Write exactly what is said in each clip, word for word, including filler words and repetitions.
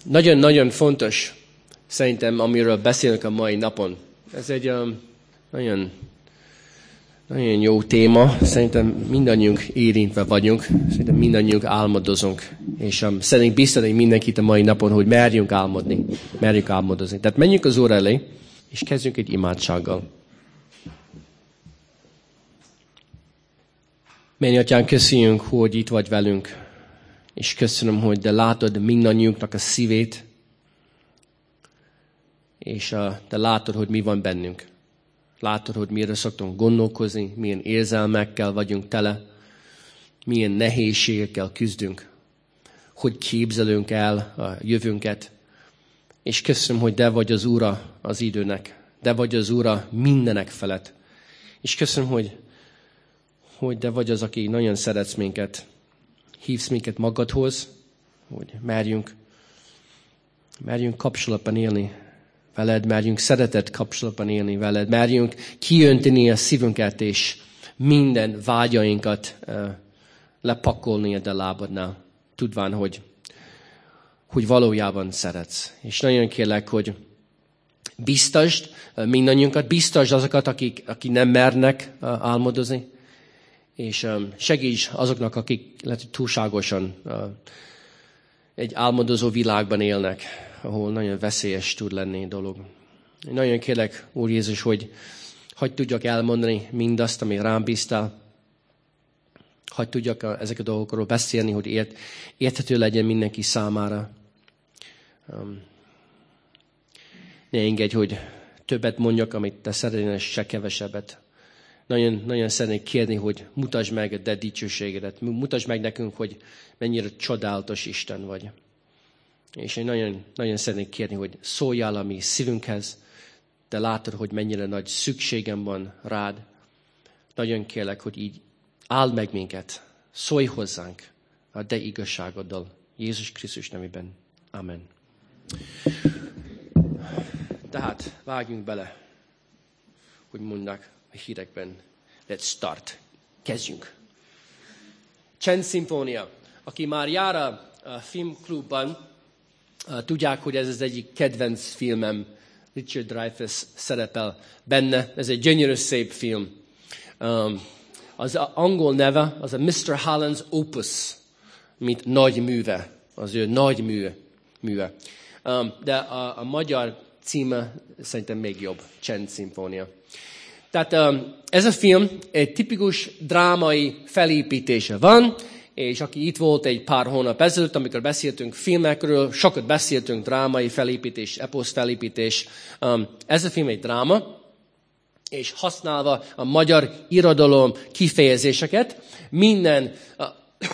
nagyon-nagyon fontos, szerintem, amiről beszélünk a mai napon. Ez egy um, nagyon, nagyon jó téma. Szerintem mindannyiunk érintve vagyunk. Szerintem mindannyiunk álmodozunk. És um, szeretnénk biztosítani mindenkit a mai napon, hogy merjünk álmodni. Merjünk álmodozni. Tehát menjünk az Úr elé, és kezdjünk egy imádsággal. Menj, Atyánk, köszönjünk, hogy itt vagy velünk. És köszönöm, hogy de látod mindannyiunknak a szívét, és uh, te látod, hogy mi van bennünk. Látod, hogy mire szoktunk gondolkozni, milyen érzelmekkel vagyunk tele, milyen nehézségekkel küzdünk, hogy képzelünk el a jövőnket. És köszönöm, hogy te vagy az Ura az időnek, te vagy az Ura mindenek felett. És köszönöm, hogy, hogy te vagy az, aki nagyon szeretsz minket, hívsz minket magadhoz, hogy merjünk, merjünk kapcsolatban élni veled, merjünk szeretett kapcsolatban élni veled, merjünk kiönteni a szívünket, és minden vágyainkat uh, lepakolni a te lábadnál, tudván, hogy, hogy valójában szeretsz. És nagyon kérlek, hogy biztasd uh, mindannyiunkat, biztasd azokat, akik, akik nem mernek uh, álmodozni, és um, segíts azoknak, akik lehet, hogy túlságosan uh, egy álmodozó világban élnek, ahol nagyon veszélyes tud lenni a dolog. Én nagyon kérlek, Úr Jézus, hogy hadd tudjak elmondani mindazt, amit rám bíztál. Hadd tudjak a, ezek a dolgokról beszélni, hogy ért, érthető legyen mindenki számára. Um, ne engedj, hogy többet mondjak, amit te szeretnél, se kevesebbet. Nagyon, nagyon szeretnék kérni, hogy mutasd meg a te dicsőségedet. Mutasd meg nekünk, hogy mennyire csodálatos Isten vagy. És én nagyon, nagyon szeretnék kérni, hogy szóljál a mi szívünkhez, de látod, hogy mennyire nagy szükségem van rád. Nagyon kérlek, hogy így áld meg minket, szólj hozzánk a te igazságoddal. Jézus Krisztus nevében. Amen. Tehát vágjunk bele, hogy mondják a hírekben. Let's start. Kezdjünk. Csendszimfónia. Aki már jár a filmklubban, tudják, hogy ez az egyik kedvenc filmem. Richard Dreyfuss szerepel benne. Ez egy gyönyörű szép film. Um, az angol neve, az a miszter Holland's Opus, mint nagy műve. Az ő nagy műve. műve. Um, de a, a magyar címe szerintem még jobb. Csendszimfónia. Tehát um, ez a film egy tipikus drámai felépítése van, és aki itt volt egy pár hónap ezelőtt, amikor beszéltünk filmekről, sokat beszéltünk drámai felépítés, eposz felépítés. Um, ez a film egy dráma, és használva a magyar irodalom kifejezéseket, minden uh,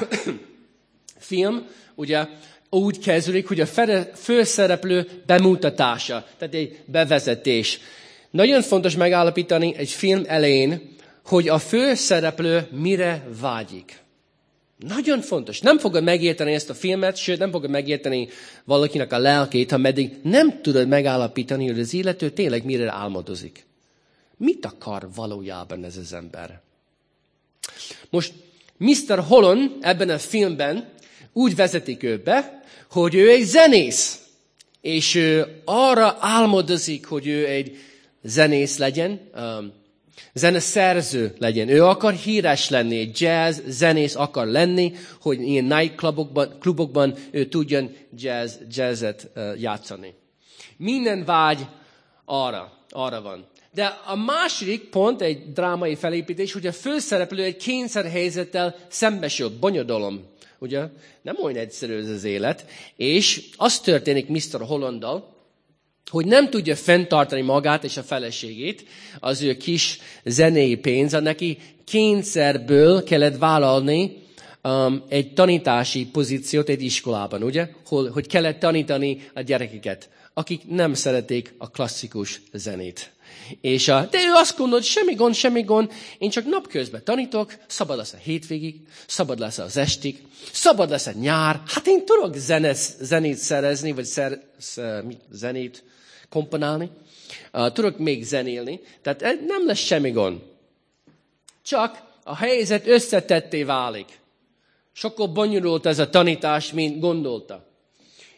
film ugye úgy kezdődik, hogy a főszereplő bemutatása, tehát egy bevezetés. Nagyon fontos megállapítani egy film elején, hogy a főszereplő mire vágyik. Nagyon fontos. Nem fogod megérteni ezt a filmet, sőt nem fogod megérteni valakinek a lelkét, ha meddig nem tudod megállapítani, hogy az illető tényleg mire álmodozik. Mit akar valójában ez az ember? Most miszter Holland ebben a filmben úgy vezetik ő be, hogy ő egy zenész, és ő arra álmodozik, hogy ő egy zenész legyen, um, zeneszerző legyen. Ő akar híres lenni, egy jazz zenész akar lenni, hogy ilyen nightclubokban klubokban ő tudjon jazz, jazzet uh, játszani. Minden vágy arra, arra van. De a második pont, egy drámai felépítés, hogy a főszereplő egy kényszerhelyzettel szembesül, bonyodalom. Ugye? Nem olyan egyszerű ez az élet. És az történik miszter Hollanddal, hogy nem tudja fenntartani magát és a feleségét, az ő kis zenei pénz, neki kényszerből kellett vállalni um, egy tanítási pozíciót egy iskolában, ugye? Hol, hogy kellett tanítani a gyerekeket, akik nem szeretik a klasszikus zenét. És a, de ő azt gondolt, semmi gond, semmi gond, én csak napközben tanítok, szabad lesz a hétvégig, szabad lesz az estig, szabad lesz a nyár, hát én tudok zenesz, zenét szerezni, vagy szer, szer, zenét komponálni, uh, tudok még zenélni, tehát nem lesz semmi gond. Csak a helyzet összetetté válik. Sokkal bonyolult ez a tanítás, mint gondolta.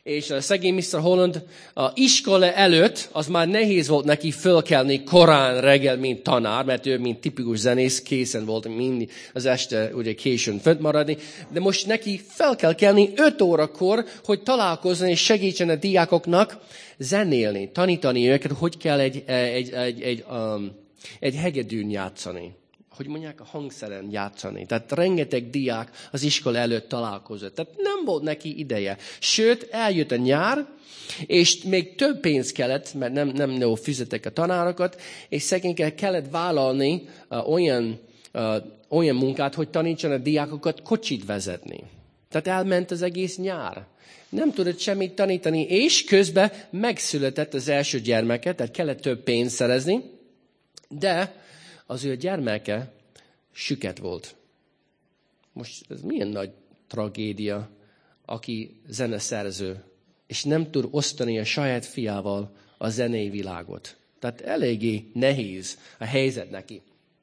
és a szegény miszter Holland a iskola előtt, az már nehéz volt neki fölkelni korán reggel, mint tanár, mert ő, mint tipikus zenész, készen volt mindig az este ugye későn fönt maradni, de most neki fel kell kelni öt órakor, hogy találkozzon és segítsen a diákoknak zenélni, tanítani őket, hogy kell egy, egy, egy, egy, um, egy hegedűn játszani. Hogy mondják, a hangszeren játszani. Tehát rengeteg diák az iskola előtt találkozott. Tehát nem volt neki ideje. Sőt, eljött a nyár, és még több pénz kellett, mert nem, nem jó fizetek a tanárokat, és szegényként kellett vállalni uh, olyan, uh, olyan munkát, hogy tanítson a diákokat kocsit vezetni. Tehát elment az egész nyár. Nem tudott semmit tanítani, és közben megszületett az első gyermeke, tehát kellett több pénzt szerezni, de az ő gyermeke süket volt. Most ez milyen nagy tragédia, aki zeneszerző, és nem tud osztani a saját fiával a zenei világot. Tehát eléggé nehéz a helyzet neki.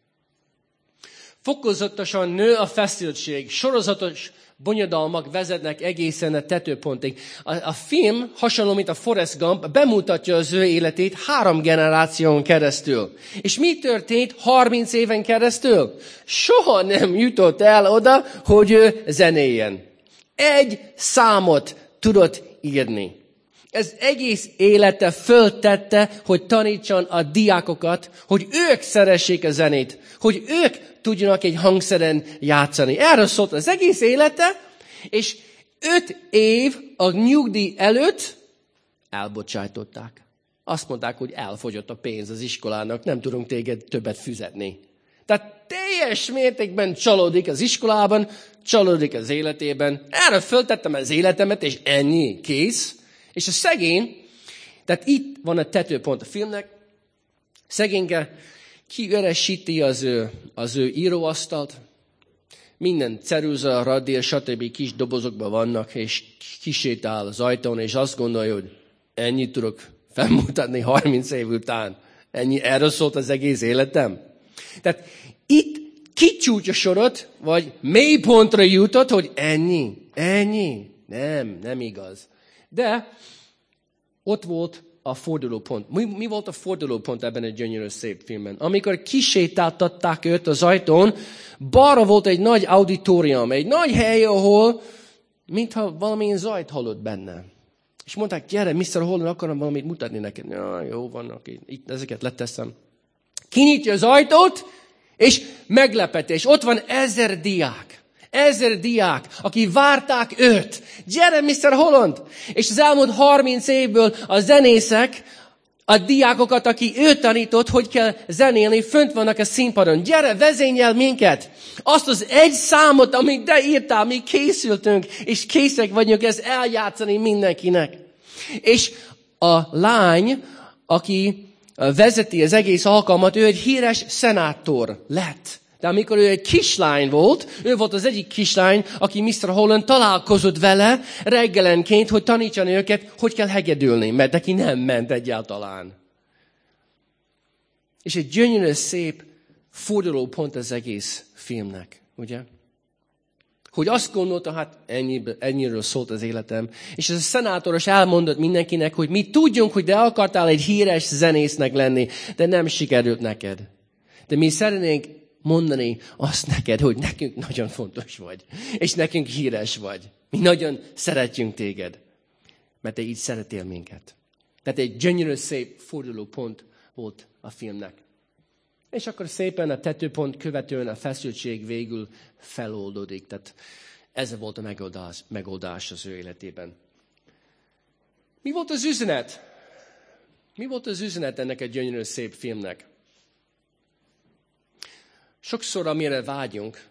Fokozatosan nő a feszültség, sorozatos bonyodalmak vezetnek egészen a tetőpontig. A, a film, hasonló, mint a Forrest Gump, bemutatja az ő életét három generáción keresztül. És mi történt harminc éven keresztül? Soha nem jutott el oda, hogy ő zenéljen. Egy számot tudott írni. Ez egész élete föltette, hogy tanítson a diákokat, hogy ők szeressék a zenét, hogy ők tudjanak egy hangszeren játszani. Erről szólt az egész élete, és öt év a nyugdíj előtt elbocsájtották. Azt mondták, hogy elfogyott a pénz az iskolának, nem tudunk téged többet fizetni. Tehát teljes mértékben csalódik az iskolában, csalódik az életében. Erre föltettem az életemet, és ennyi, kész. És a szegény, tehát itt van a tetőpont a filmnek, szegényke kiüresíti az ő, az ő íróasztalt, minden ceruza, radír, stb. Kis dobozokban vannak, és kisétál az ajtón, és azt gondolja, hogy ennyit tudok felmutatni harminc év után. Ennyi, erről szólt az egész életem. Tehát itt kicsúcsosodott, vagy mélypontra jutott, hogy ennyi, ennyi. Nem, nem igaz. De ott volt a fordulópont. Mi, mi volt a fordulópont ebben a gyönyörű szép filmben? Amikor kisétáltatták őt az ajtón, balra volt egy nagy auditorium, egy nagy hely, ahol mintha valamilyen zajt hallott benne. És mondták, gyere, miszter Holland, akarom valamit mutatni neked. Ja, jó, vannak itt, itt ezeket leteszem. Kinyitja az ajtót, és meglepetés. Ott van ezer diák. Ezer diák, akik várták őt. Gyere, miszter Holland! És az elmúlt harminc évből a zenészek, a diákokat, aki őt tanított, hogy kell zenélni, fönt vannak a színpadon. Gyere, vezényel minket! Azt az egy számot, amit te írtál, mi készültünk, és készek vagyunk ezt eljátszani mindenkinek. És a lány, aki vezeti az egész alkalmat, ő egy híres szenátor lett. De amikor ő egy kislány volt, ő volt az egyik kislány, aki miszter Holland találkozott vele reggelenként, hogy tanítson őket, hogy kell hegedülni, mert neki nem ment egyáltalán. És egy gyönyörű, szép fordulópont az egész filmnek, ugye? Hogy azt gondolta, hát ennyi, ennyiről szólt az életem. És ez a szenátoros elmondott mindenkinek, hogy mi tudjunk, hogy te akartál egy híres zenésznek lenni, de nem sikerült neked. De mi szeretnénk mondani azt neked, hogy nekünk nagyon fontos vagy. És nekünk híres vagy. Mi nagyon szeretjünk téged. Mert te így szeretél minket. Tehát egy gyönyörű, szép fordulópont volt a filmnek. És akkor szépen a tetőpont követően a feszültség végül feloldódik. Tehát ez volt a megoldás, megoldás az ő életében. Mi volt az üzenet? Mi volt az üzenet ennek a gyönyörű, szép filmnek? Sokszor, amire vágyunk,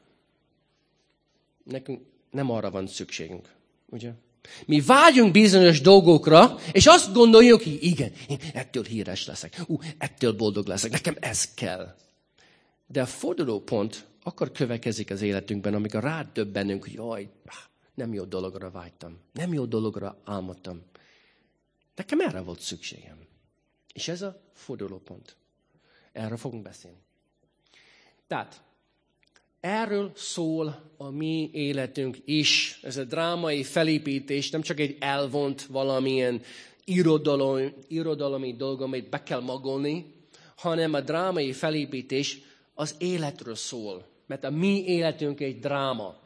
nekünk nem arra van szükségünk, ugye? Mi vágyunk bizonyos dolgokra, és azt gondoljuk, hogy igen, én ettől híres leszek, ú, ettől boldog leszek, nekem ez kell. De a fordulópont akkor következik az életünkben, amikor rádöbbenünk, hogy jaj, nem jó dologra vágytam, nem jó dologra álmodtam. Nekem erre volt szükségem. És ez a fordulópont. Erről fogunk beszélni. Tehát, erről szól a mi életünk is. Ez a drámai felépítés nem csak egy elvont valamilyen irodalom, irodalomi dolog, amit be kell magolni, hanem a drámai felépítés az életről szól. Mert a mi életünk egy dráma.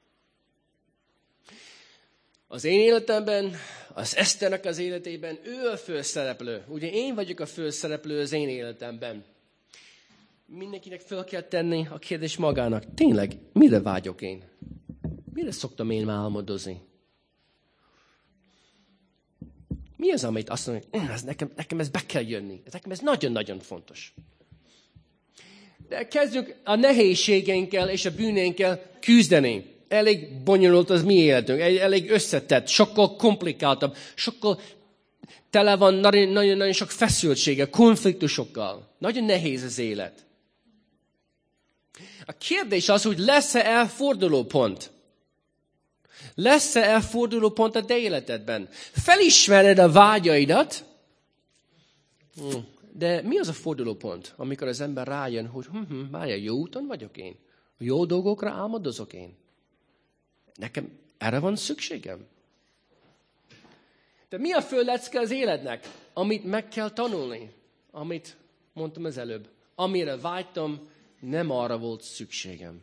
Az én életemben, az Eszternek az életében ő a főszereplő. Ugye én vagyok a főszereplő az én életemben. Mindenkinek fel kell tenni a kérdés magának. Tényleg, mire vágyok én? Mire szoktam én álmodozni? Mi az, amit azt mondom, hogy ez nekem, nekem ez be kell jönni. Nekem ez nagyon-nagyon fontos. De kezdjük a nehézségeinkkel és a bűnénkkel küzdeni. Elég bonyolult az mi életünk, elég összetett, sokkal komplikáltabb, sokkal tele van nagyon-nagyon sok feszültsége, konfliktusokkal. Nagyon nehéz az élet. A kérdés az, hogy lesz-e elfordulópont? Lesz-e elfordulópont a te életedben? Felismered a vágyaidat, de mi az a fordulópont, amikor az ember rájön, hogy hm, hm, várja, jó úton vagyok én? Jó dolgokra álmodozok én? Nekem erre van szükségem? De mi a fő lecke az életnek, amit meg kell tanulni? Amit mondtam az előbb. Amire vágytam, nem arra volt szükségem.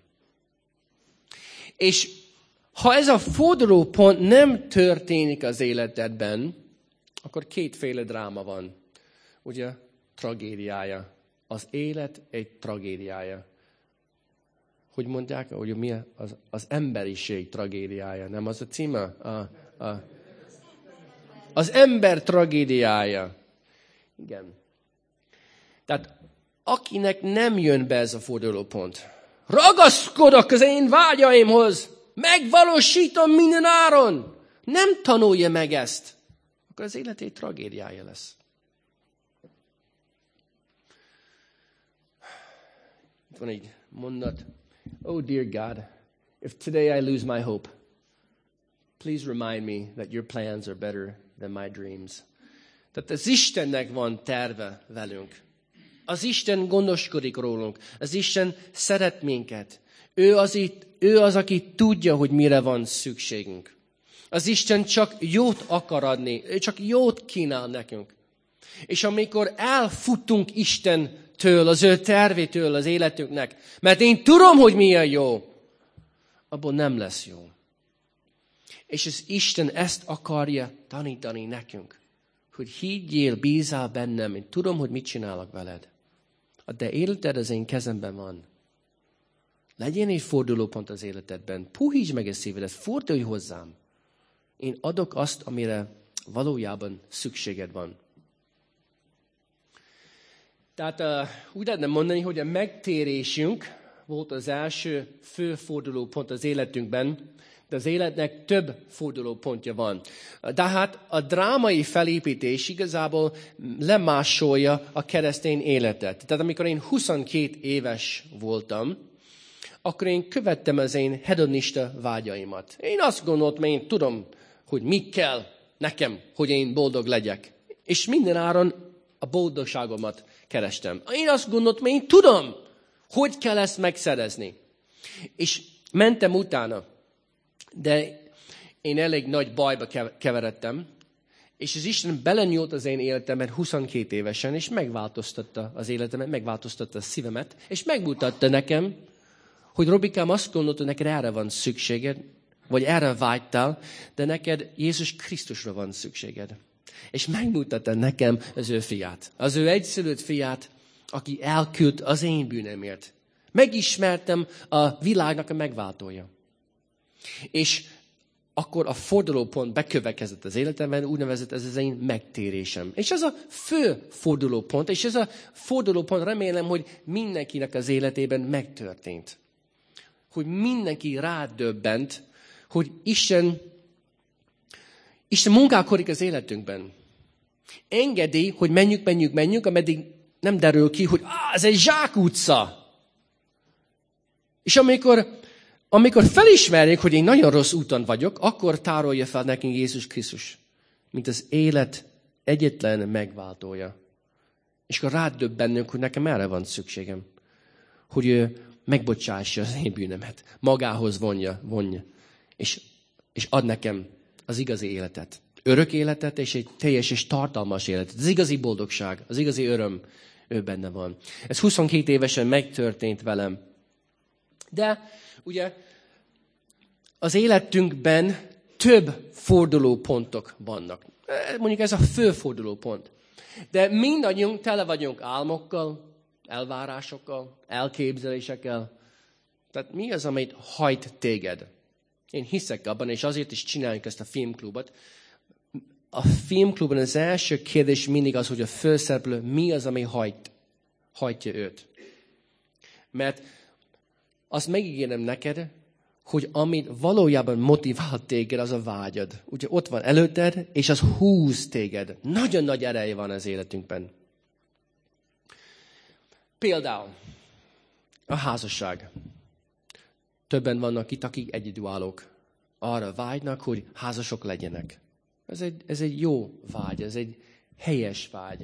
És ha ez a fordulópont nem történik az életedben, akkor kétféle dráma van. Ugye, tragédiája. Az élet egy tragédiája. Hogy mondják, hogy mi az, az emberiség tragédiája, nem az a címe? A, a, az ember tragédiája. Igen. Tehát akinek nem jön be ez a fordulópont, ragaszkodok az én vágyaimhoz, megvalósítom minden áron, nem tanulja meg ezt, akkor az élet egy tragédiája lesz. Itt van egy mondat. Oh, dear God, if today I lose my hope, please remind me that your plans are better than my dreams. Tehát az Istennek van terve velünk. Az Isten gondoskodik rólunk. Az Isten szeret minket. Ő az, itt, ő az, aki tudja, hogy mire van szükségünk. Az Isten csak jót akar adni. Ő csak jót kínál nekünk. És amikor elfutunk Istentől, az ő tervétől az életünknek, mert én tudom, hogy milyen jó, abból nem lesz jó. És az Isten ezt akarja tanítani nekünk, hogy higgyél, bízál bennem, én tudom, hogy mit csinálok veled. A te életed az én kezemben van. Legyen egy fordulópont az életedben. Puhítsd meg a szívedet, fordulj hozzám. Én adok azt, amire valójában szükséged van. Tehát uh, úgy lehetne mondani, hogy a megtérésünk volt az első fő fordulópont az életünkben, de az életnek több fordulópontja van. De hát a drámai felépítés igazából lemásolja a keresztény életet. Tehát amikor én huszonkét éves voltam, akkor én követtem az én hedonista vágyaimat. Én azt gondoltam, én tudom, hogy mi kell nekem, hogy én boldog legyek. És minden áron a boldogságomat kerestem. Én azt gondoltam, én tudom, hogy kell ezt megszerezni. És mentem utána. De én elég nagy bajba keveredtem, és az Isten belenyúlt az én életemben huszonkét évesen, és megváltoztatta az életemet, megváltoztatta a szívemet, és megmutatta nekem, hogy Robikám, azt gondolta, neked erre van szükséged, vagy erre vágytál, de neked Jézus Krisztusra van szükséged. És megmutatta nekem az ő fiát, az ő egyszülött fiát, aki elküld az én bűnemért. Megismertem a világnak a megváltója. És akkor a fordulópont bekövetkezett az életemben, úgynevezett ez az én megtérésem. És ez a fő fordulópont, és ez a fordulópont remélem, hogy mindenkinek az életében megtörtént. Hogy mindenki rádöbbent, hogy Isten, Isten munkálkodik az életünkben. Engedi, hogy menjünk, menjünk, menjünk, ameddig nem derül ki, hogy ah, ez egy zsákutca. És amikor Amikor felismerjük, hogy én nagyon rossz úton vagyok, akkor tárolja fel nekünk Jézus Krisztus, mint az élet egyetlen megváltója. És akkor rádöbbennünk, hogy nekem erre van szükségem. Hogy ő megbocsássa az én bűnemet. Magához vonja, vonja. És, és ad nekem az igazi életet. Örök életet, és egy teljes és tartalmas életet. Az igazi boldogság, az igazi öröm, ő benne van. Ez huszonkét évesen megtörtént velem. De ugye az életünkben több fordulópontok vannak. Mondjuk ez a fő fordulópont. De mindannyiunk tele vagyunk álmokkal, elvárásokkal, elképzelésekkel. Tehát mi az, amit hajt téged? Én hiszek abban, és azért is csináljuk ezt a filmklubot. A filmklubban az első kérdés mindig az, hogy a főszereplő mi az, ami hajt, hajtja őt. Mert azt megígérem neked, hogy amit valójában motivál téged, az a vágyad. Ugye ott van előtted, és az húz téged. Nagyon nagy ereje van az életünkben. Például a házasság. Többen vannak itt, akik egyedülállók. Arra vágynak, hogy házasok legyenek. Ez egy, ez egy jó vágy, ez egy helyes vágy.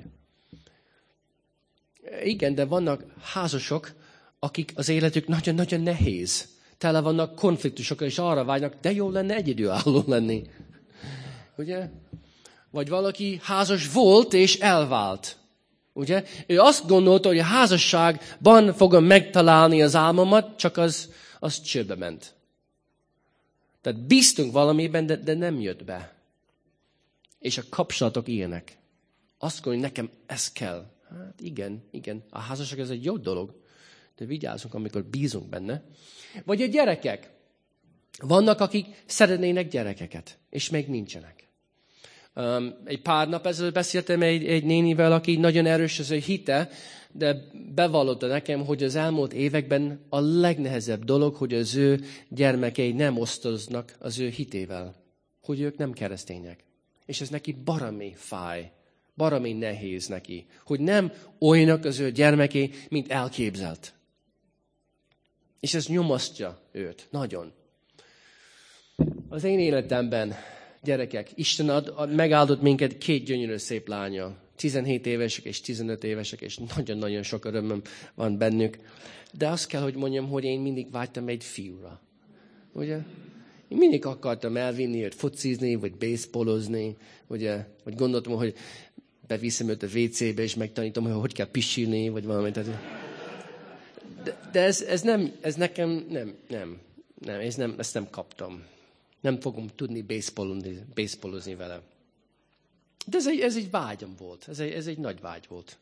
Igen, de vannak házasok, akik az életük nagyon-nagyon nehéz. Tele vannak konfliktusokkal, és arra vágynak, de jó lenne egyedülálló lenni. Ugye? Vagy valaki házas volt, és elvált. Ugye? Ő azt gondolta, hogy a házasságban fogom megtalálni az álmomat, csak az, az csőbe ment. Tehát bíztunk valamiben, de, de nem jött be. És a kapcsolatok ilyenek. Azt gondolja, hogy nekem ez kell. Hát igen, igen. A házasság ez egy jó dolog. De vigyázzunk, amikor bízunk benne. Vagy a gyerekek. Vannak, akik szeretnének gyerekeket, és még nincsenek. Um, egy pár nap ezelőtt beszéltem egy, egy nénivel, aki nagyon erős az ő hite, de bevallotta nekem, hogy az elmúlt években a legnehezebb dolog, hogy az ő gyermekei nem osztoznak az ő hitével. Hogy ők nem keresztények. És ez neki baromi fáj, baromi nehéz neki, hogy nem olyanok az ő gyermekei, mint elképzelt. És ez nyomasztja őt, nagyon. Az én életemben, gyerekek, Isten ad, ad, megáldott minket két gyönyörű szép lánya. tizenhét évesek és tizenöt évesek, és nagyon-nagyon sok örömöm van bennük. De azt kell, hogy mondjam, hogy én mindig vágytam egy fiúra. Ugye? Én mindig akartam elvinni őt focizni, vagy baseballozni, ugye? Vagy gondoltam, hogy beviszem őt a vé cébe, és megtanítom, hogy hogy kell pisilni, vagy valamit. De, de ez, ez, nem, ez nekem nem, nem, nem, ez nem, ezt nem kaptam. Nem fogom tudni baseballozni, baseballozni vele. De ez egy, ez egy vágyam volt, ez egy, ez egy nagy vágy volt.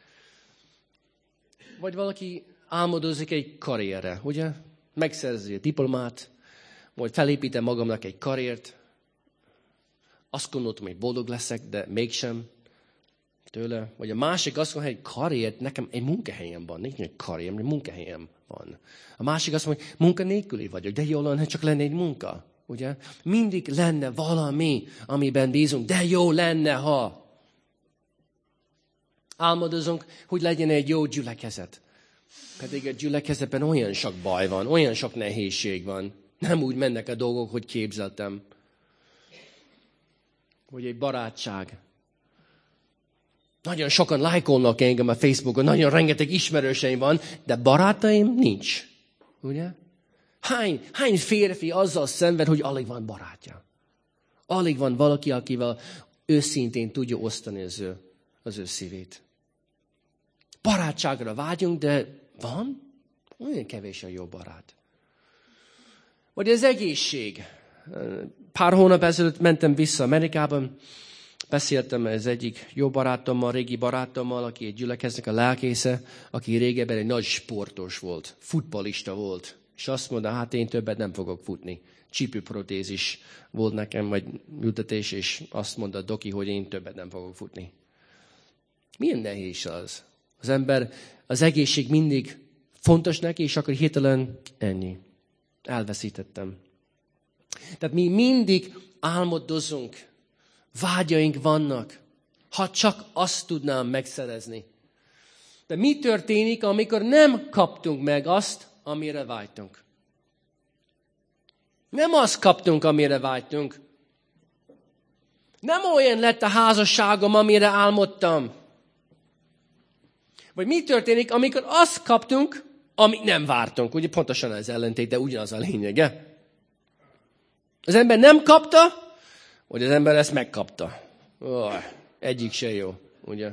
Vagy valaki álmodozik egy karrierre, ugye? Megszerzi a diplomát, majd felépítem magamnak egy karriert. Azt gondoltam, hogy boldog leszek, de mégsem tőle. Vagy a másik azt mondja, hogy egy karriert, nekem egy munkahelyem van. Nincs egy karrier, egy munkahelyem van. A másik azt mondja, hogy munkanélküli vagyok, de jó lenne, csak lenne egy munka. Ugye? Mindig lenne valami, amiben bízunk, de jó lenne, ha. Álmodozunk, hogy legyen egy jó gyülekezet. Pedig a gyülekezetben olyan sok baj van, olyan sok nehézség van. Nem úgy mennek a dolgok, hogy képzeltem. Hogy egy barátság. Nagyon sokan lájkolnak engem a Facebookon, nagyon rengeteg ismerőseim van, de barátaim nincs. Ugye? Hány, hány férfi azzal szenved, hogy alig van barátja? Alig van valaki, akivel őszintén tudja osztani az ő, az ő szívét. Barátságra vágyunk, de van? Olyan kevés a jó barát. Vagy az egészség. Pár hónap ezelőtt mentem vissza Amerikában, beszéltem az egyik jó barátommal, régi barátommal, aki egy gyülekeznek a lelkésze, aki régebben egy nagy sportos volt, futballista volt. És azt mondta, hát én többet nem fogok futni. Csípőprotézis volt nekem, vagy ültetés, és azt mondta Doki, hogy én többet nem fogok futni. Milyen nehéz az? Az ember, az egészség mindig fontos neki, és akkor hirtelen ennyi. Elveszítettem. Tehát mi mindig álmodozunk, vágyaink vannak, ha csak azt tudnám megszerezni. De mi történik, amikor nem kaptunk meg azt, amire vágytunk? Nem azt kaptunk, amire vágytunk. Nem olyan lett a házasságom, amire álmodtam. Vagy mi történik, amikor azt kaptunk, amit nem vártunk. Ugye pontosan ez ellentét, de ugyanaz a lényege. Az ember nem kapta, vagy az ember ezt megkapta. Oh, egyik se jó, ugye?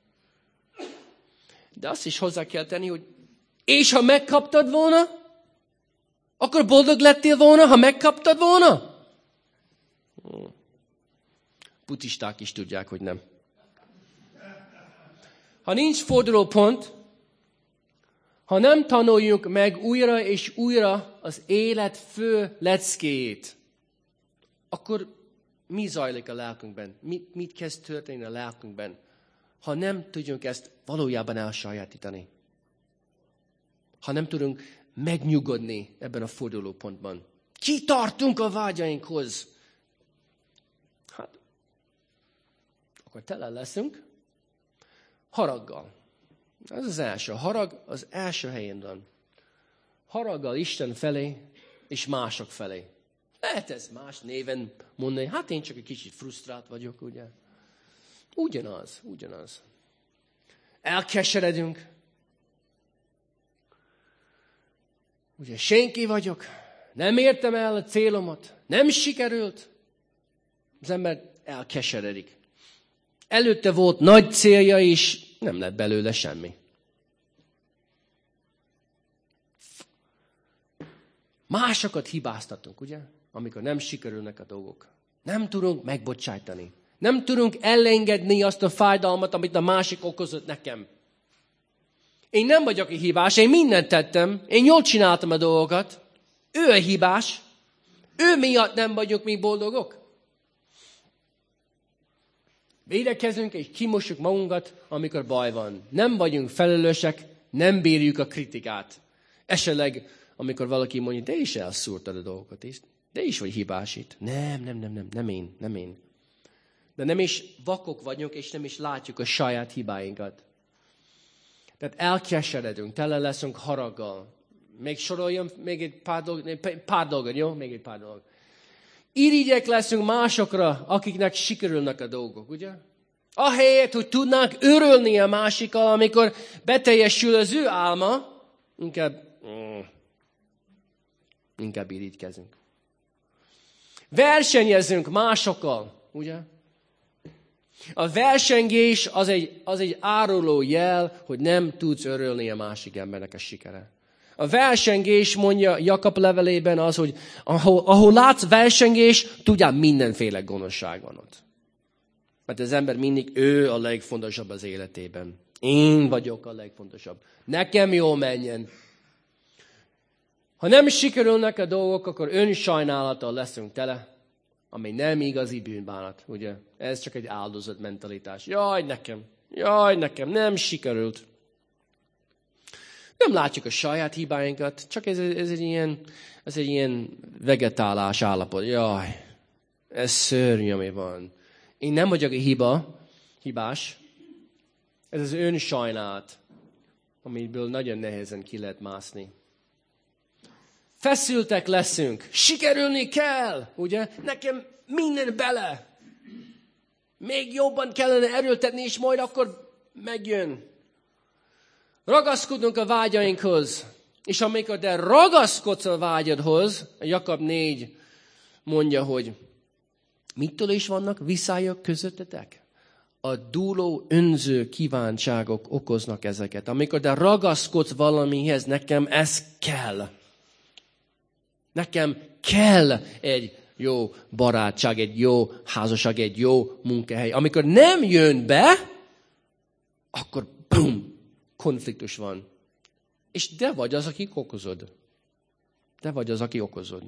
De azt is hozzá kell tenni, hogy és ha megkaptad volna, akkor boldog lettél volna, ha megkaptad volna? Buddhisták is tudják, hogy nem. Ha nincs fordulópont, ha nem tanuljuk meg újra és újra az élet fő leckéjét, akkor mi zajlik a lelkünkben? Mit, mit kezd történni a lelkünkben, ha nem tudjuk ezt valójában elsajátítani? Ha nem tudunk megnyugodni ebben a fordulópontban. Kitartunk a vágyainkhoz. Hát, akkor tele leszünk haraggal. Ez az első. A harag az első helyén van. Haraggal Isten felé és mások felé. Lehet ez más néven mondani, hát én csak egy kicsit frusztrált vagyok, ugye? Ugyanaz, ugyanaz. Elkeseredünk. Ugye senki vagyok, nem értem el a célomat, nem sikerült. Az ember elkeseredik. Előtte volt nagy célja, és nem lett belőle semmi. Másokat hibáztatunk, ugye? Amikor nem sikerülnek a dolgok. Nem tudunk megbocsájtani. Nem tudunk elengedni azt a fájdalmat, amit a másik okozott nekem. Én nem vagyok a hibás, én mindent tettem, én jól csináltam a dolgokat. Ő a hibás. Ő miatt nem vagyok mi boldogok. Védekezünk és kimossuk magunkat, amikor baj van. Nem vagyunk felelősek, nem bírjuk a kritikát. Esetleg, amikor valaki mondja, de is elszúrtad a dolgokat, és de is vagy hibás itt. Nem, nem, nem, nem, nem én, nem én. De nem is vakok vagyunk, és nem is látjuk a saját hibáinkat. Tehát elkeseredünk, tele leszünk haraggal. Még soroljam, még egy pár dolgot, pár dolgot, jó? Még egy pár dolgot. Irigyek leszünk másokra, akiknek sikerülnek a dolgok, ugye? Ahelyett, hogy tudnánk örülni a másikkal, amikor beteljesül az ő álma, inkább, mm, inkább irigykezünk. Versenyezünk másokkal, ugye? A versengés az egy, az egy áruló jel, hogy nem tudsz örülni a másik embernek a sikere. A versengés, mondja Jakab levelében az, hogy ahol, ahol látsz versengés, tudjál, mindenféle gonoszság van ott. Mert az ember mindig ő a legfontosabb az életében. Én vagyok a legfontosabb. Nekem jól menjen. Ha nem sikerülnek a dolgok, akkor önsajnálattal leszünk tele, ami nem igazi bűnbánat, ugye? Ez csak egy áldozat mentalitás. Jaj, nekem, jaj, nekem, nem sikerült. Nem látjuk a saját hibáinkat, csak ez, ez, egy, ilyen, ez egy ilyen vegetálás állapot. Jaj, ez szörnyű, ami van. Én nem vagyok a hiba, hibás. Ez az önsajnálat, amiből nagyon nehezen ki lehet mászni. Feszültek leszünk. Sikerülni kell, ugye? Nekem minden bele. Még jobban kellene erőltetni, és majd akkor megjön. Ragaszkodunk a vágyainkhoz. És amikor te ragaszkodsz a vágyadhoz, Jakab négy mondja, hogy mitől is vannak viszályok közöttetek? A dúló, önző kívánságok okoznak ezeket. Amikor te ragaszkodsz valamihez, nekem ez kell. Nekem kell egy jó barátság, egy jó házasság, egy jó munkahely. Amikor nem jön be, akkor bum, konfliktus van. És te vagy az, aki okozod. Te vagy az, aki okozod.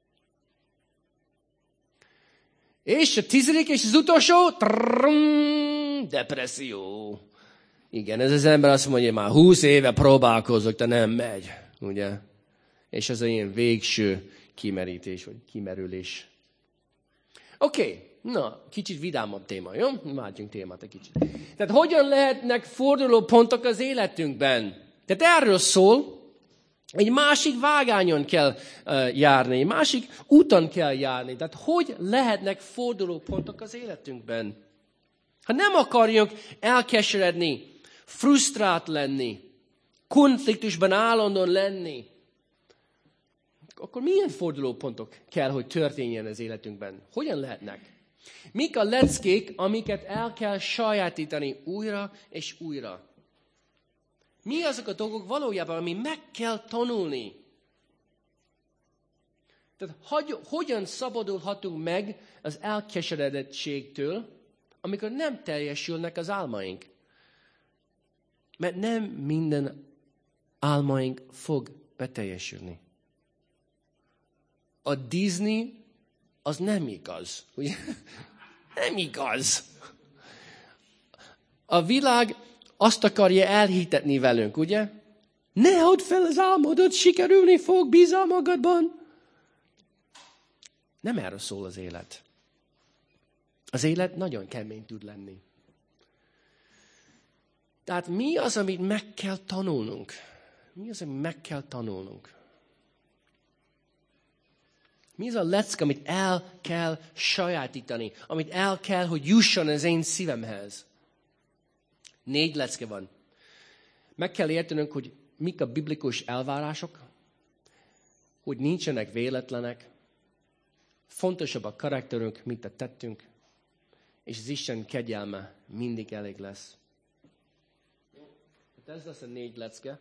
És a tizedik és az utolsó, trrrm, depresszió. Igen, ez az ember azt mondja, már húsz éve próbálkozok, de nem megy. Ugye? És ez egy ilyen végső kimerítés, vagy kimerülés. Oké, okay. Na, kicsit vidámabb téma, jó? Várjunk témát egy kicsit. Tehát hogyan lehetnek fordulópontok az életünkben? Tehát erről szól, egy másik vágányon kell uh, járni, egy másik úton kell járni. Tehát hogy lehetnek fordulópontok az életünkben? Ha nem akarjuk elkeseredni, frusztrált lenni, konfliktusban állandóan lenni, akkor milyen fordulópontok kell, hogy történjen az életünkben? Hogyan lehetnek? Mik a leckék, amiket el kell sajátítani újra és újra? Mi azok a dolgok valójában, ami meg kell tanulni? Tehát hogy, hogyan szabadulhatunk meg az elkeseredettségtől, amikor nem teljesülnek az álmaink? Mert nem minden álmaink fog beteljesülni. A Disney az nem igaz. Ugye? Nem igaz. A világ azt akarja elhitetni velünk, ugye? Ne add fel az álmodot, sikerülni fog, bízzál magadban. Nem erről szól az élet. Az élet nagyon kemény tud lenni. Tehát mi az, amit meg kell tanulnunk? Mi az, amit meg kell tanulnunk? Mi az a lecke, amit el kell sajátítani, amit el kell, hogy jusson az én szívemhez? Négy lecke van. Meg kell értenünk, hogy mik a biblikus elvárások, hogy nincsenek véletlenek, fontosabb a karakterünk, mint a tettünk, és az Isten kegyelme mindig elég lesz. Hát ez lesz a négy lecke.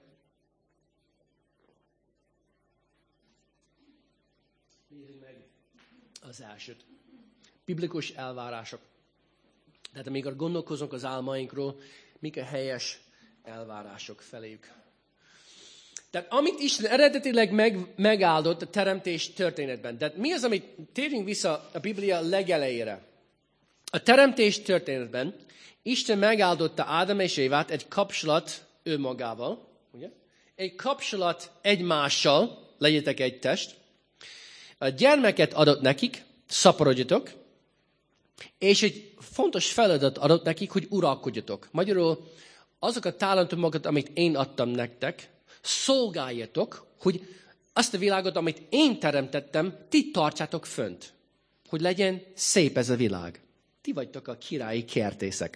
Nézzük meg az elsőt. Biblikus elvárások. Tehát amikor gondolkozunk az álmainkról, mik a helyes elvárások feléjük. Tehát amit Isten eredetileg meg, megáldott a teremtés történetben. Tehát mi az, amit térjünk vissza a Biblia legelejére. A teremtés történetben Isten megáldotta Ádám és Évát egy kapcsolat önmagával, ugye? Egy kapcsolat egymással, legyetek egy test. A gyermeket adott nekik, szaporodjatok, és egy fontos feladat adott nekik, hogy uralkodjatok. Magyarul azok a talentumokat, amit én adtam nektek, szolgáljatok, hogy azt a világot, amit én teremtettem, ti tartsátok fönt. Hogy legyen szép ez a világ. Ti vagytok a királyi kertészek.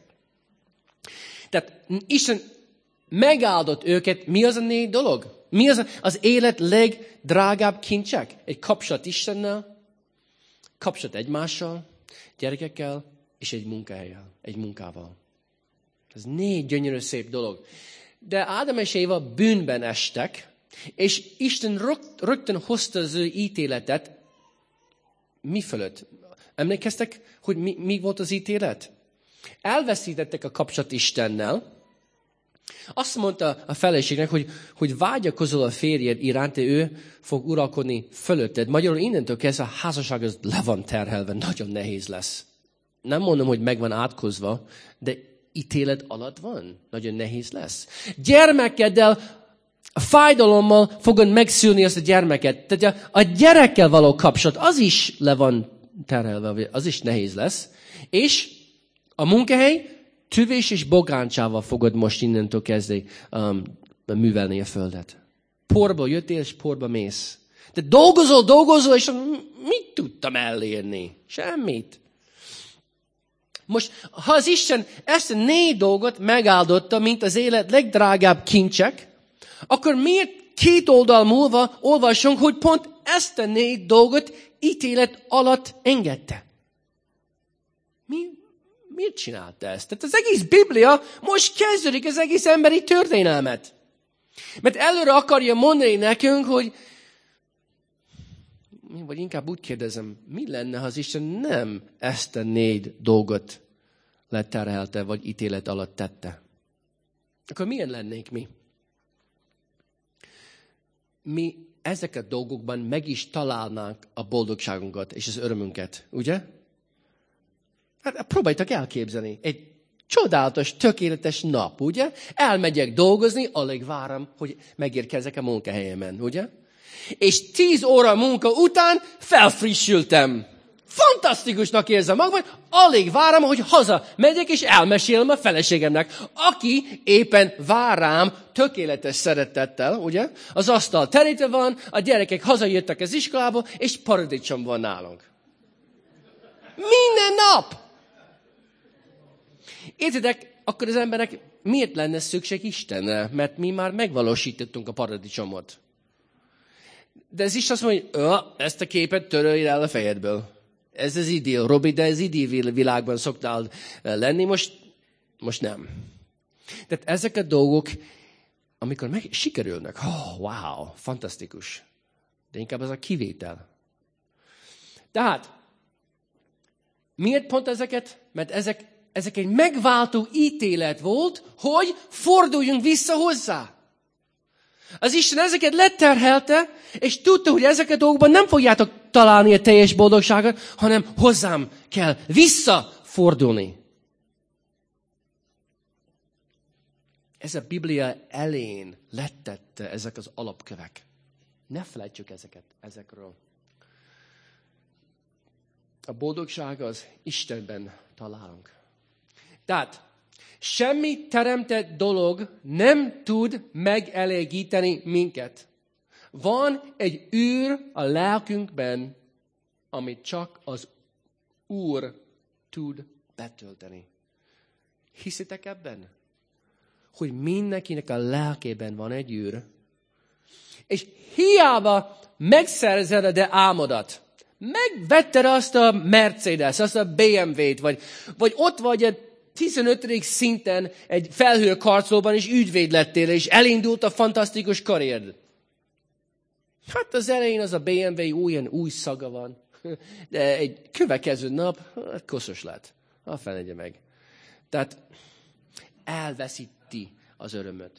Tehát Isten megáldott őket. Mi az a négy dolog? Mi az az élet legdrágább kincsek? Egy kapcsolat Istennel, kapcsolat egymással, gyerekekkel, és egy munkahelyen, egy munkával. Ez négy gyönyörű szép dolog. De Ádám és Éva bűnben estek, és Isten rögtön hozta az ő ítéletet mi fölött? Emlékeztek, hogy mi, mi volt az ítélet? Elveszítettek a kapcsolat Istennel. Azt mondta a feleségnek, hogy, hogy vágyakozol a férjed iránt, ő fog uralkodni fölötted. Magyarul innentől kezdve a házasság az le van terhelve, nagyon nehéz lesz. Nem mondom, hogy meg van átkozva, de ítélet alatt van. Nagyon nehéz lesz. Gyermekeddel, a fájdalommal fogod megszülni azt a gyermeket. Tehát a, a gyerekkel való kapcsolat, az is le van terhelve, az is nehéz lesz. És a munkahely, tüvés és bogáncsával fogod most innentől kezdeni um, művelni a földet. Porba jöttél, és porba mész. De dolgozol, dolgozol, és mit tudtam elérni? Semmit. Most, ha az Isten ezt a négy dolgot megáldotta, mint az élet legdrágább kincsek, akkor miért két oldal múlva olvasunk, hogy pont ezt a négy dolgot ítélet alatt engedte? Mi, miért csinálta ezt? Tehát az egész Biblia most kezdődik az egész emberi történelmet. Mert előre akarja mondani nekünk, hogy vagy inkább úgy kérdezem, mi lenne, ha az Isten nem ezt a négy dolgot leterhelte, vagy ítélet alatt tette? Akkor milyen lennénk mi? Mi ezek a dolgokban meg is találnánk a boldogságunkat és az örömünket, ugye? Hát próbáljátok elképzelni. Egy csodálatos, tökéletes nap, ugye? Elmegyek dolgozni, alig várom, hogy megérkezzek a munkahelyemen, ugye? És tíz óra munka után felfrissültem. Fantasztikusnak érzem magam, alig várom, hogy haza megyek, és elmesélem a feleségemnek, aki éppen vár rám tökéletes szeretettel, ugye? Az asztal terítve van, a gyerekek hazajöttek az iskolába, és paradicsom van nálunk. Minden nap! Értitek, akkor az embernek miért lenne szükség Istenre? Mert mi már megvalósítottunk a paradicsomot. De ez is azt mondja, hogy ezt a képet törölj el a fejedből. Ez az idél, Robi, de ez idél világban szoktál lenni, most, most nem. Tehát ezek a dolgok, amikor meg sikerülnek, oh, wow, fantasztikus. De inkább ez a kivétel. Tehát, miért pont ezeket? Mert ezek, ezek egy megváltó ítélet volt, hogy forduljunk vissza hozzá. Az Isten ezeket leterhelte, és tudta, hogy ezeket a dolgokban nem fogjátok találni a teljes boldogságot, hanem hozzám kell visszafordulni. Ez a Biblia elén lettette ezek az alapkövek. Ne felejtsük ezeket, ezekről. A boldogság az Istenben találunk. Tehát, semmi teremtett dolog nem tud megelégíteni minket. Van egy űr a lelkünkben, amit csak az Úr tud betölteni. Hiszitek ebben? Hogy mindenkinek a lelkében van egy űr. És hiába megszerzed a de álmodat. Megvetted azt a Mercedes, azt a bé em vét, vagy, vagy ott vagy a tizenötödik szinten egy felhőkarcolóban, és ügyvéd lettél, és elindult a fantasztikus karriered. Hát az elején az a bé em vé olyan új szaga van, de egy következő nap hát koszos lett. Ha felejtje meg. Tehát elveszíti az örömöt.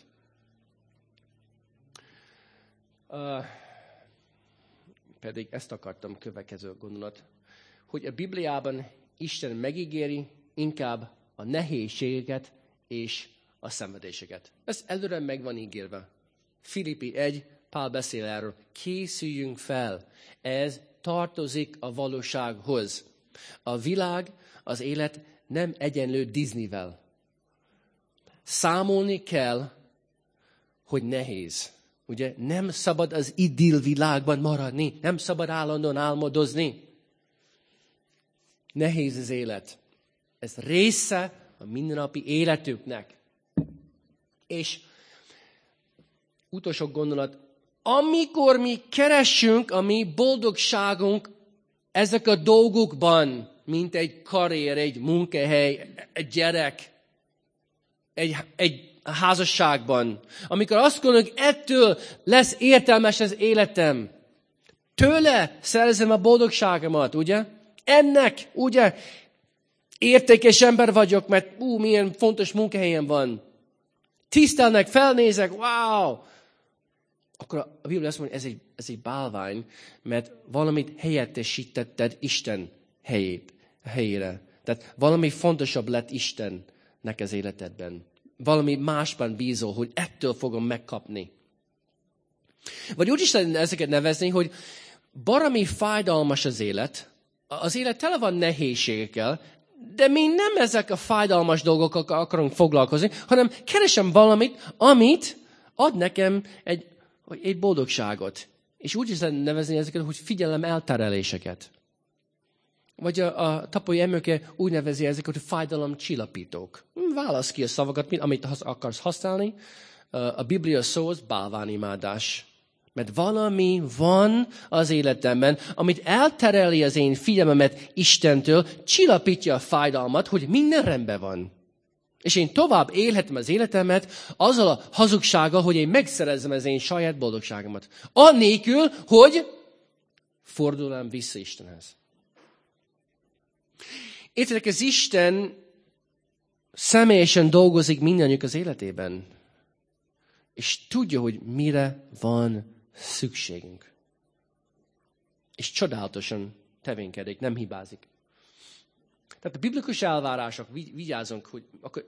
Uh, pedig ezt akartam, következő gondolat, hogy a Bibliában Isten megígéri inkább a nehézségeket és a szenvedéseket. Ez előre meg van ígérve. Filippi egy, Pál beszél erről. Készüljünk fel. Ez tartozik a valósághoz. A világ, az élet nem egyenlő Disneyvel. Számolni kell, hogy nehéz. Ugye nem szabad az idill világban maradni. Nem szabad állandóan álmodozni. Nehéz az élet. Ez része a mindennapi életüknek. És utolsó gondolat, amikor mi keressünk a mi boldogságunk ezek a dolgokban, mint egy karrier, egy munkahely, egy gyerek, egy, egy házasságban, amikor azt gondoljuk, ettől lesz értelmes az életem, tőle szerzem a boldogságomat, ugye? Ennek, ugye? Értékes ember vagyok, mert ú, milyen fontos munkahelyem van. Tisztelnek, felnézek, wow! Akkor a Biblia azt mondja, ez egy, ez egy bálvány, mert valamit helyettesítetted Isten helyét, helyére. Tehát valami fontosabb lett Istennek az életedben. Valami másban bízol, hogy ettől fogom megkapni. Vagy úgy is lehetne ezeket nevezni, hogy baromi fájdalmas az élet, az élet tele van nehézségekkel, de mi nem ezek a fájdalmas dolgokkal akarunk foglalkozni, hanem keresem valamit, amit ad nekem egy, egy boldogságot. És úgy is lehetne nevezni ezeket, hogy figyelem eltereléseket. Vagy a, a Tapoly Emőke úgy nevezi ezeket, hogy fájdalomcsillapítók. Válasz ki a szavakat, amit akarsz használni. A Biblia szó az bálványimádás. Mert valami van az életemben, amit eltereli az én figyelmemet Istentől, csillapítja a fájdalmat, hogy minden rendben van. És én tovább élhetem az életemet azzal a hazugsággal, hogy én megszerezzem az én saját boldogságomat. Annélkül, hogy fordulom vissza Istenhez. Értedek, az Isten személyesen dolgozik mindannyiuk az életében. És tudja, hogy mire van szükségünk. És csodálatosan tevékedik, nem hibázik. Tehát a biblikus elvárások, vigyázzunk, hogy akkor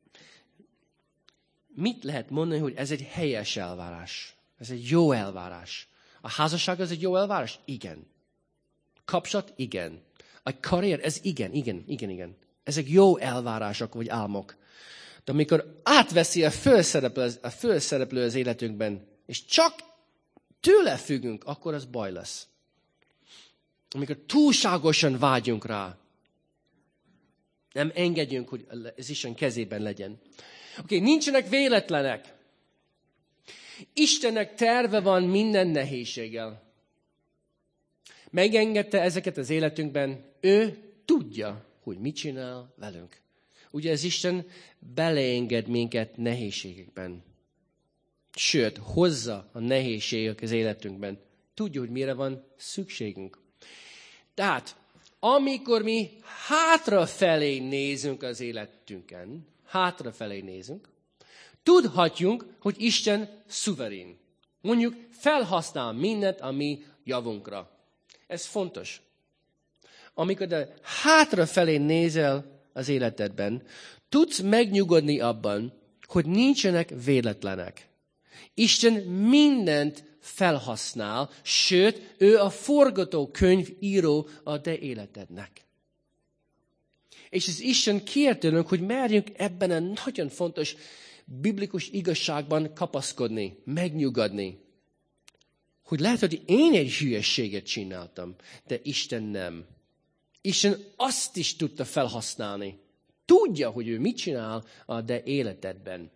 mit lehet mondani, hogy ez egy helyes elvárás. Ez egy jó elvárás. A házasság az egy jó elvárás? Igen. Kapcsolat? Igen. A karrier? Ez igen, igen, igen, igen. Ezek jó elvárások vagy álmok. De amikor átveszi a főszereplő, a főszereplő az életünkben, és csak tőle függünk, akkor az baj lesz. Amikor túlságosan vágyunk rá. Nem engedjünk, hogy ez Isten kezében legyen. Oké, okay, nincsenek véletlenek. Istennek terve van minden nehézséggel. Megengedte ezeket az életünkben. Ő tudja, hogy mit csinál velünk. Ugye ez Isten beleenged minket nehézségekben. Sőt, hozza a nehézségek az életünkben. Tudja, hogy mire van szükségünk. Tehát, amikor mi hátrafelé nézünk az életünken, hátrafelé nézünk, tudhatjunk, hogy Isten szuverén. Mondjuk felhasznál mindent a mi javunkra. Ez fontos. Amikor de hátrafelé nézel az életedben, tudsz megnyugodni abban, hogy nincsenek véletlenek. Isten mindent felhasznál, sőt, ő a forgatókönyv író a te életednek. És az Isten kér tőlünk, hogy merjünk ebben a nagyon fontos biblikus igazságban kapaszkodni, megnyugodni. Hogy lehet, hogy én egy hülyességet csináltam, de Isten nem. Isten azt is tudta felhasználni. Tudja, hogy ő mit csinál a te életedben.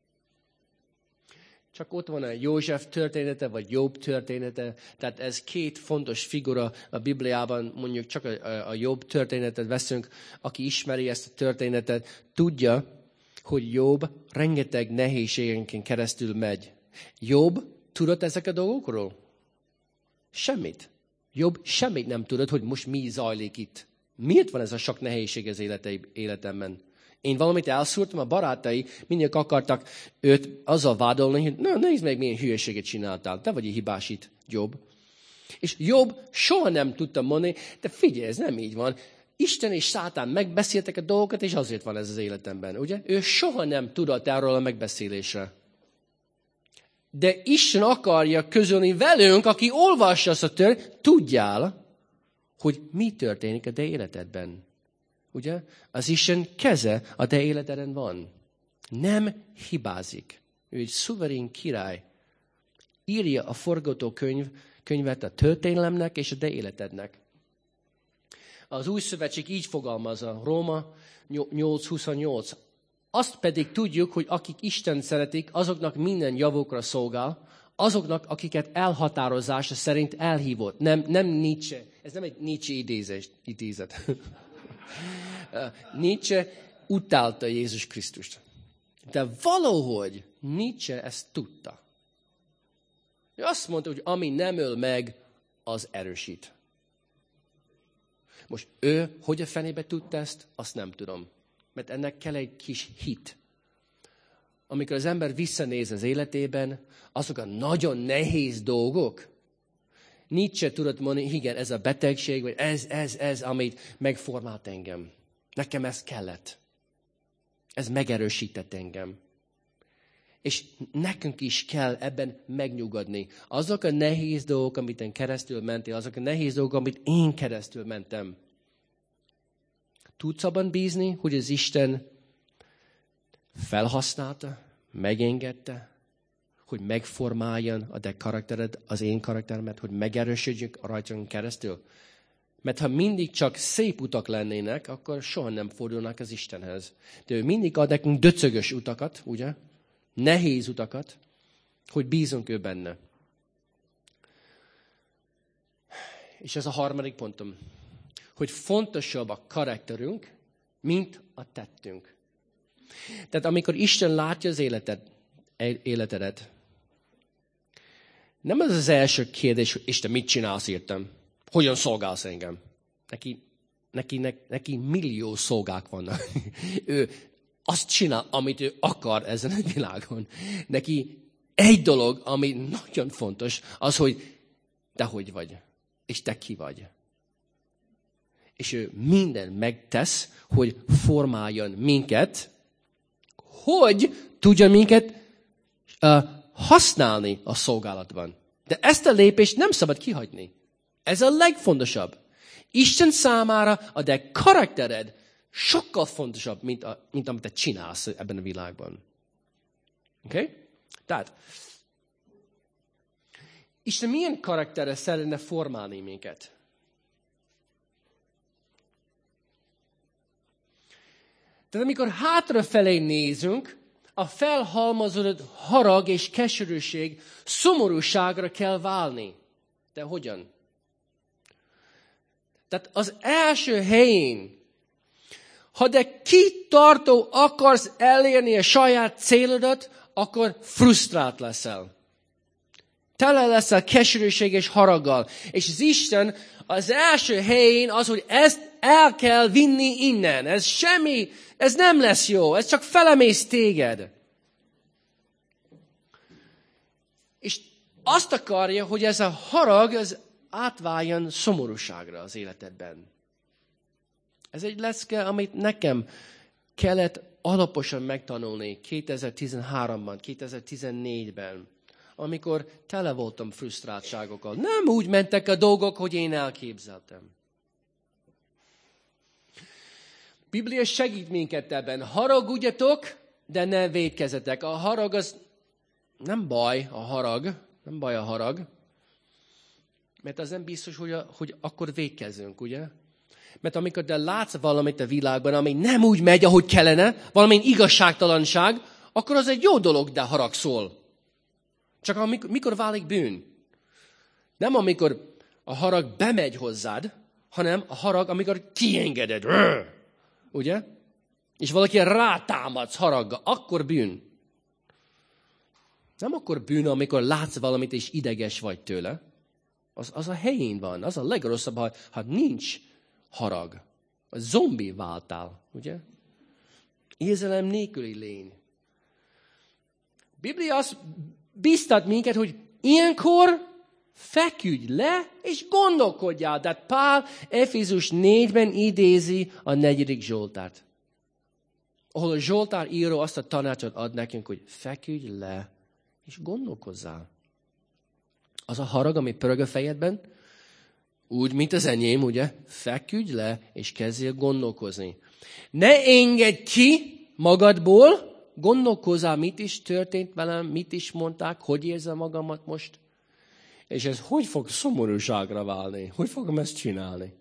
Csak ott van a József története, vagy Jobb története. Tehát ez két fontos figura a Bibliában, mondjuk csak a, a Jobb történetet veszünk. Aki ismeri ezt a történetet, tudja, hogy Jobb rengeteg nehézségenken keresztül megy. Jobb tudott ezek a dolgokról? Semmit. Jobb semmit nem tudott, hogy most mi zajlik itt. Miért van ez a sok nehézség az életemben? Én valamit elszúrtam, a barátai mindig akartak őt azzal vádolni, hogy na, nézd meg, milyen hülyeséget csináltál. Te vagy a hibás itt, Jobb. És Jobb soha nem tudta mondani, de figyelj, ez nem így van. Isten és Sátán megbeszéltek a dolgokat, és azért van ez az életemben, ugye? Ő soha nem tudott erről a megbeszélésre. De Isten akarja közölni velünk, aki olvassa azt a tört, tudjál, hogy mi történik a te életedben. Ugye? Az Isten keze a te életeden van. Nem hibázik. Ő egy szuverén király. Írja a forgatókönyv, könyvet a történelemnek és a te életednek. Az Új Szövetség így fogalmazza, Róma nyolc huszonnyolc. Azt pedig tudjuk, hogy akik Isten szeretik, azoknak minden javukra szolgál, azoknak, akiket elhatározása szerint elhívott. Nem, nem Nietzsche. Ez nem egy Nietzsche idézés, idézet. Nietzsche utálta Jézus Krisztust. De valahogy Nietzsche ezt tudta. Ő azt mondta, hogy ami nem öl meg, az erősít. Most ő hogy a fenébe tudta ezt, azt nem tudom. Mert ennek kell egy kis hit. Amikor az ember visszanéz az életében, azok a nagyon nehéz dolgok, Nietzsche tudott mondani, igen, ez a betegség, vagy ez, ez, ez, amit megformált engem. Nekem ez kellett. Ez megerősített engem. És nekünk is kell ebben megnyugodni. Azok a nehéz dolgok, amit én keresztül mentél, azok a nehéz dolgok, amit én keresztül mentem. Tudsz abban bízni, hogy az Isten felhasználta, megengedte, hogy megformáljon a te karaktered, az én karakteremet, hogy megerősödjünk a rajtunk keresztül. Mert ha mindig csak szép utak lennének, akkor soha nem fordulnak az Istenhez. De ő mindig ad nekünk döcögös utakat, ugye? Nehéz utakat, hogy bízunk ő benne. És ez a harmadik pontom, hogy fontosabb a karakterünk, mint a tettünk. Tehát amikor Isten látja az életed, életedet, nem az az első kérdés, hogy Isten, mit csinálsz értem? Hogyan szolgálsz engem? Neki, neki, ne, neki millió szolgák vannak. Ő azt csinál, amit ő akar ezen a világon. Neki egy dolog, ami nagyon fontos, az, hogy te hogy vagy, és te ki vagy. És ő minden megtesz, hogy formáljon minket, hogy tudja minket uh, használni a szolgálatban. De ezt a lépést nem szabad kihagyni. Ez a legfontosabb. Isten számára a te karaktered sokkal fontosabb, mint, a, mint amit te csinálsz ebben a világban. Oké? Okay? Tehát, Isten milyen karakterre szeretne formálni minket? Tehát amikor hátrafelé nézünk, a felhalmozódott harag és keserűség szomorúságra kell válni. De hogyan? Tehát az első helyén, ha de kitartó akarsz elérni a saját célodat, akkor frusztrált leszel. Tele leszel keserűség és haraggal. És az Isten az első helyén az, hogy ezt el kell vinni innen. Ez semmi, ez nem lesz jó, ez csak felemész téged. És azt akarja, hogy ez a harag ez átváljon szomorúságra az életedben. Ez egy lecke, amit nekem kellett alaposan megtanulni kétezer-tizenháromban, kétezer-tizennégyben, amikor tele voltam frusztráltságokkal. Nem úgy mentek a dolgok, hogy én elképzeltem. Biblia segít minket ebben. Haragudjatok, de ne vétkezzetek. A harag az nem baj, a harag. Nem baj a harag. Mert az nem biztos, hogy, a, hogy akkor vétkezünk, ugye? Mert amikor te látsz valamit a világban, ami nem úgy megy, ahogy kellene, valamilyen igazságtalanság, akkor az egy jó dolog, de haragszol. Csak amikor, mikor válik bűn? Nem amikor a harag bemegy hozzád, hanem a harag, amikor kiengeded. Ugye? És valaki rátámadsz haraggal, akkor bűn. Nem akkor bűn, amikor látsz valamit, és ideges vagy tőle. Az, az a helyén van. Az a legrosszabb, ha, ha nincs harag. A zombi váltál, ugye? Érzelem nélküli lény. Biblia azt biztat minket, hogy ilyenkor feküdj le, és gondolkodjál. De Pál Efézus négyben idézi a negyedik Zsoltárt. Ahol a Zsoltár író azt a tanácsot ad nekünk, hogy feküdj le, és gondolkozzál. Az a harag, ami pörög a fejedben, úgy, mint az enyém, ugye? Feküdj le, és kezdjél gondolkozni. Ne engedj ki magadból, gondolkozzál, mit is történt velem, mit is mondták, hogy érzem magamat most, és ez hogy fog szomorúságra válni? Hogy fogom ezt csinálni?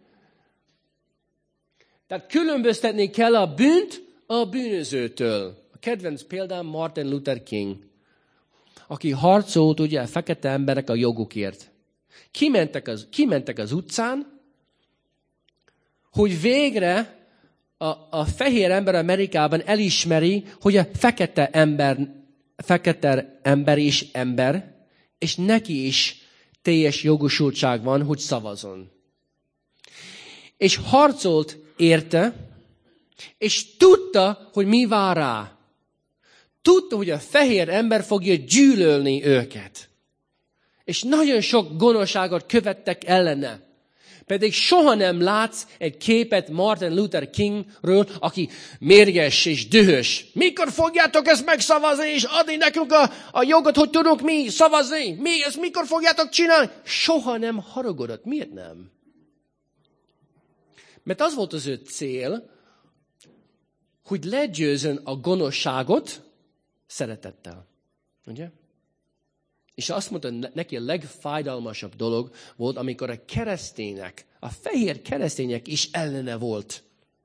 Tehát különböztetni kell a bűnt a bűnözőtől. A kedvenc példám Martin Luther King, aki harcolt ugye a fekete emberek a jogukért. Kimentek az, kimentek az utcán, hogy végre a, a fehér ember Amerikában elismeri, hogy a fekete ember, fekete ember is ember, és neki is teljes jogosultság van, hogy szavazzon. És harcolt érte, és tudta, hogy mi vár rá. Tudta, hogy a fehér ember fogja gyűlölni őket. És nagyon sok gonoszságot követtek ellene. Pedig soha nem látsz egy képet Martin Luther Kingről, aki mérges és dühös. Mikor fogjátok ezt megszavazni, és adni nekünk a, a jogot, hogy tudunk mi szavazni? Mi, ezt mikor fogjátok csinálni? Soha nem haragudott. Miért nem? Mert az volt az ő cél, hogy legyőzön a gonoszságot szeretettel. Ugye? És azt mondta, neki a legfájdalmasabb dolog volt, amikor a keresztények, a fehér keresztények is ellene volt.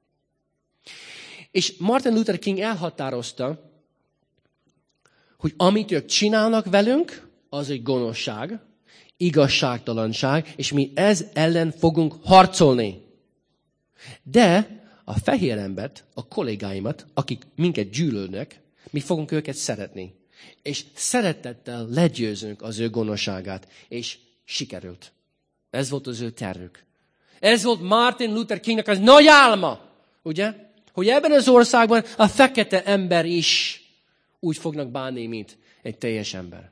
És Martin Luther King elhatározta, hogy amit ők csinálnak velünk, az egy gonoszság, igazságtalanság, és mi ez ellen fogunk harcolni. De a fehér embert, a kollégáimat, akik minket gyűlölnek, mi fogunk őket szeretni. És szeretettel legyőzünk az ő gonoszságát. És sikerült. Ez volt az ő tervük. Ez volt Martin Luther Kingnek az nagy álma. Ugye? Hogy ebben az országban a fekete ember is úgy fognak bánni, mint egy teljes ember.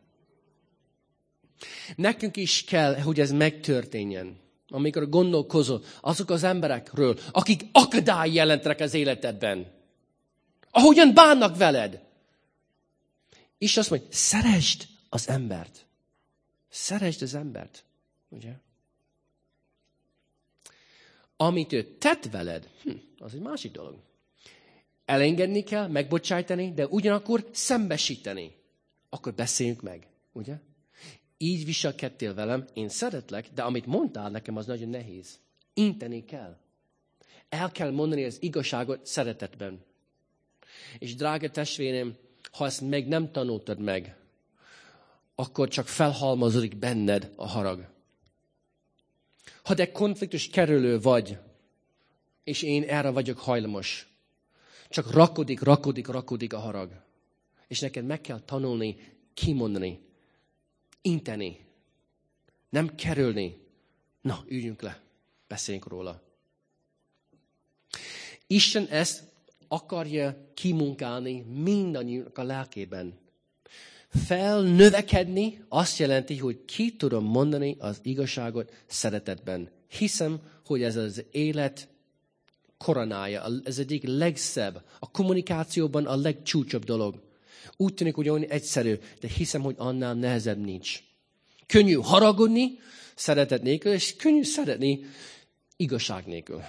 Nekünk is kell, hogy ez megtörténjen. Amikor gondolkozol azok az emberekről, akik akadály jelentenek az életedben. Ahogyan bánnak veled. És azt mondja, szeresd az embert. Szeresd az embert. Ugye? Amit ő tett veled, hm, az egy másik dolog. Elengedni kell, megbocsájtani, de ugyanakkor szembesíteni. Akkor beszéljünk meg. Ugye? Így viselkedtél velem, én szeretlek, de amit mondtál nekem, az nagyon nehéz. Inteni kell. El kell mondani az igazságot szeretetben. És drága testvérem, ha ezt meg nem tanultad meg, akkor csak felhalmozódik benned a harag. Ha te konfliktus kerülő vagy, és én erre vagyok hajlamos, csak rakodik, rakodik, rakodik a harag. És neked meg kell tanulni, kimondani, inteni, nem kerülni. Na, üljünk le, beszéljünk róla. Isten ezt akarja kimunkálni mindannyiunknak a lelkében. Felnövekedni azt jelenti, hogy ki tudom mondani az igazságot szeretetben. Hiszem, hogy ez az élet koronája, ez egyik legszebb, a kommunikációban a legcsúcsabb dolog. Úgy tűnik, hogy olyan egyszerű, de hiszem, hogy annál nehezebb nincs. Könnyű haragudni szeretet nélkül, és könnyű szeretni igazság nélkül.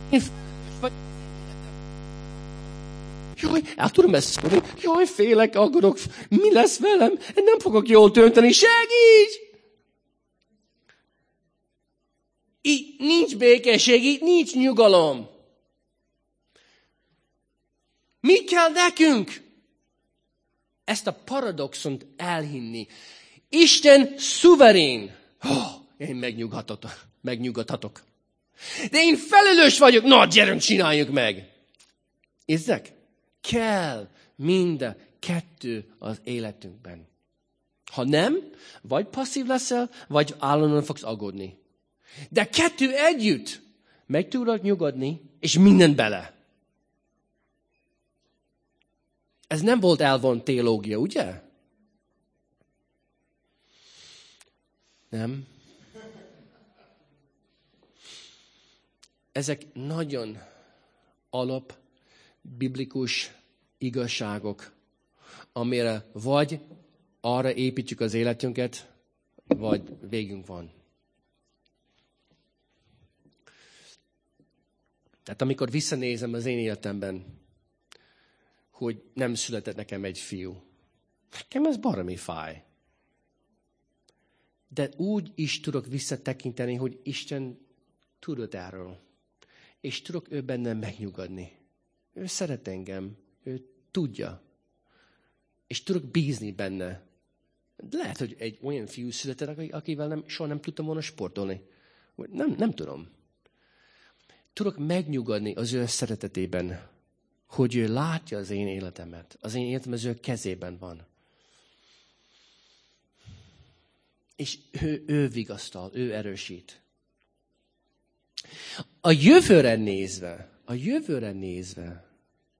Jaj, el tudom ezt szólni. Jaj, félek, aggódok. Mi lesz velem? Nem fogok jól dönteni. Segíts! Így nincs békesség, így nincs nyugalom. Mi kell nekünk? Ezt a paradoxont elhinni. Isten szuverén. Oh, én megnyugodhatok. megnyugodhatok. De én felelős vagyok. Na, gyerünk, csináljuk meg. Érzek? Kell mind a kettő az életünkben. Ha nem, vagy passzív leszel, vagy állandóan fogsz aggódni. De kettő együtt meg tudod nyugodni, és minden bele. Ez nem volt elvont teológia, ugye? Nem. Ezek nagyon alap, biblikus igazságok, amire vagy arra építjük az életünket, vagy végünk van. Tehát amikor visszanézem az én életemben, hogy nem született nekem egy fiú, nekem ez baromi fáj. De úgy is tudok visszatekinteni, hogy Isten tudott erről. És tudok ő bennem megnyugodni. Ő szeret engem. Ő tudja. És tudok bízni benne. Lehet, hogy egy olyan fiú született, akivel nem, soha nem tudtam volna sportolni. Nem, nem tudom. Tudok megnyugodni az ő szeretetében, hogy ő látja az én életemet. Az én életem az ő kezében van. És ő, ő vigasztal, ő erősít. A jövőre nézve, a jövőre nézve,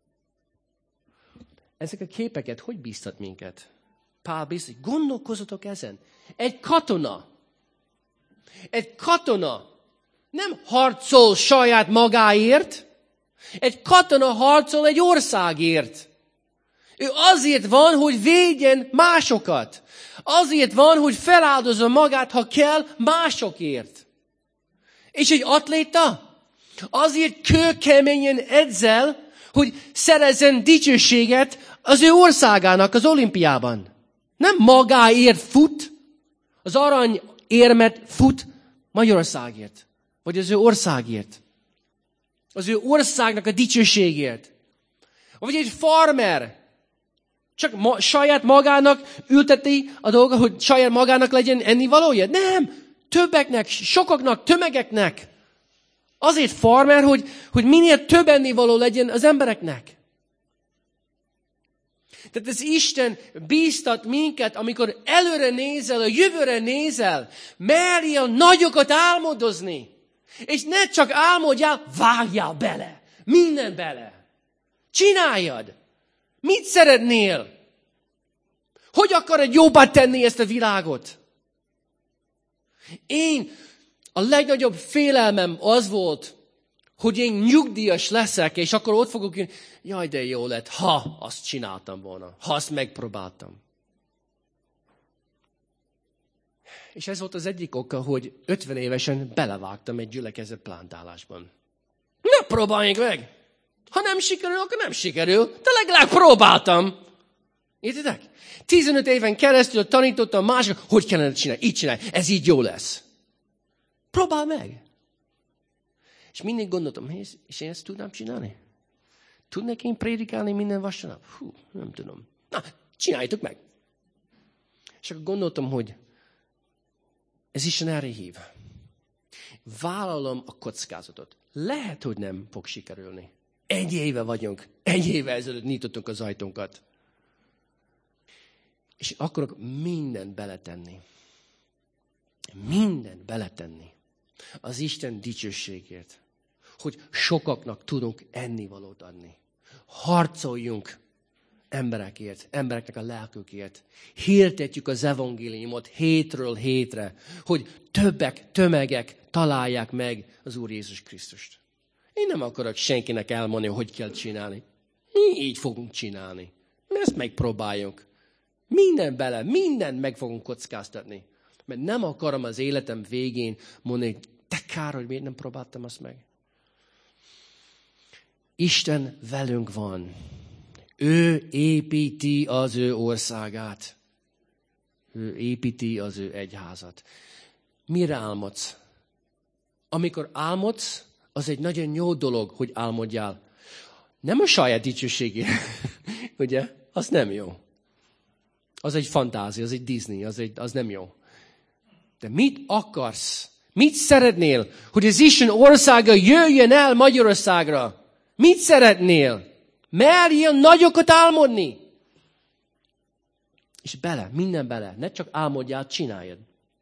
ezek a képeket hogy bíztat minket? Pál bíztat, gondolkozzatok ezen. Egy katona, egy katona nem harcol saját magáért, egy katona harcol egy országért. Ő azért van, hogy védjen másokat. Azért van, hogy feláldozza magát, ha kell, másokért. És egy atléta azért kőkeményen edzel, hogy szerezzen dicsőséget az ő országának az olimpiában. Nem magáért fut, az aranyérmet fut Magyarországért, vagy az ő országért. Az ő országnak a dicsőségért. Vagy egy farmer, csak ma, saját magának ülteti a dolga, hogy saját magának legyen ennivalója? Nem! Többeknek, sokaknak, tömegeknek. Azért farmer, hogy, hogy minél több ennivaló legyen az embereknek. Tehát az Isten bíztat minket, amikor előre nézel, a jövőre nézel, merjél nagyokat álmodozni. És ne csak álmodjál, vágjál bele. Minden bele. Csináljad. Mit szeretnél? Hogy akarod jobbá tenni ezt a világot? Én, a legnagyobb félelmem az volt, hogy én nyugdíjas leszek, és akkor ott fogok jönni, jaj, de jó lett, ha azt csináltam volna, ha azt megpróbáltam. És ez volt az egyik oka, hogy ötven évesen belevágtam egy gyülekezet plántálásban. Ne próbáljunk meg! Ha nem sikerül, akkor nem sikerül, de legalább próbáltam. Értitek? tizenöt éven keresztül tanítottam mások, hogy kellene csinálni, így csinálni, ez így jó lesz. Próbál meg! És mindig gondoltam, és én ezt tudnám csinálni? Tudnék én prédikálni minden vasárnap? Hú, nem tudom. Na, csináljátok meg! És akkor gondoltam, hogy ez Isten erre hív. Vállalom a kockázatot. Lehet, hogy nem fog sikerülni. Egy éve vagyunk. Egy éve ezelőtt nyitottunk az ajtónkat. És akarok mindent beletenni. Mindent beletenni. Az Isten dicsőségért. Hogy sokaknak tudunk ennivalót adni. Harcoljunk emberekért, embereknek a lelkükért. Hirdetjük az evangéliumot hétről hétre, hogy többek, tömegek találják meg az Úr Jézus Krisztust. Én nem akarok senkinek elmondani, hogy kell csinálni. Mi így fogunk csinálni. Mi ezt megpróbáljuk. Minden bele, mindent meg fogunk kockáztatni. Mert nem akarom az életem végén mondani, te kár, hogy miért nem próbáltam azt meg. Isten velünk van. Ő építi az ő országát. Ő építi az ő egyházat. Mire álmodsz? Amikor álmodsz, az egy nagyon jó dolog, hogy álmodjál. Nem a saját dicsőségére, ugye? Az nem jó. Az egy fantázia, az egy Disney, az, egy, az nem jó. De mit akarsz? Mit szeretnél? Hogy az Isten országa jöjjön el Magyarországra. Mit szeretnél? Merjél nagyokat álmodni. És bele, minden bele. Ne csak álmodjál, csináljad.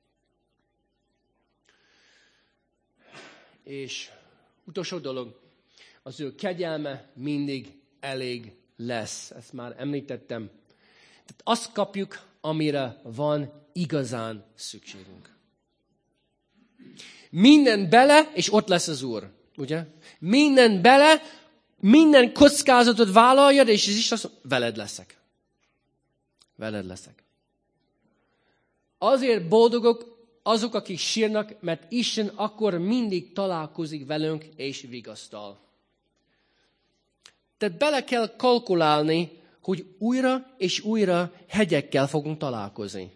És utolsó dolog, az ő kegyelme mindig elég lesz. Ezt már említettem. Tehát azt kapjuk, amire van igazán szükségünk. Minden bele, és ott lesz az Úr. Ugye? Minden bele, minden kockázatot vállaljad, és ez is az, veled leszek. Veled leszek. Azért boldogok azok, akik sírnak, mert Isten akkor mindig találkozik velünk, és vigasztal. Tehát bele kell kalkulálni, hogy újra és újra hegyekkel fogunk találkozni.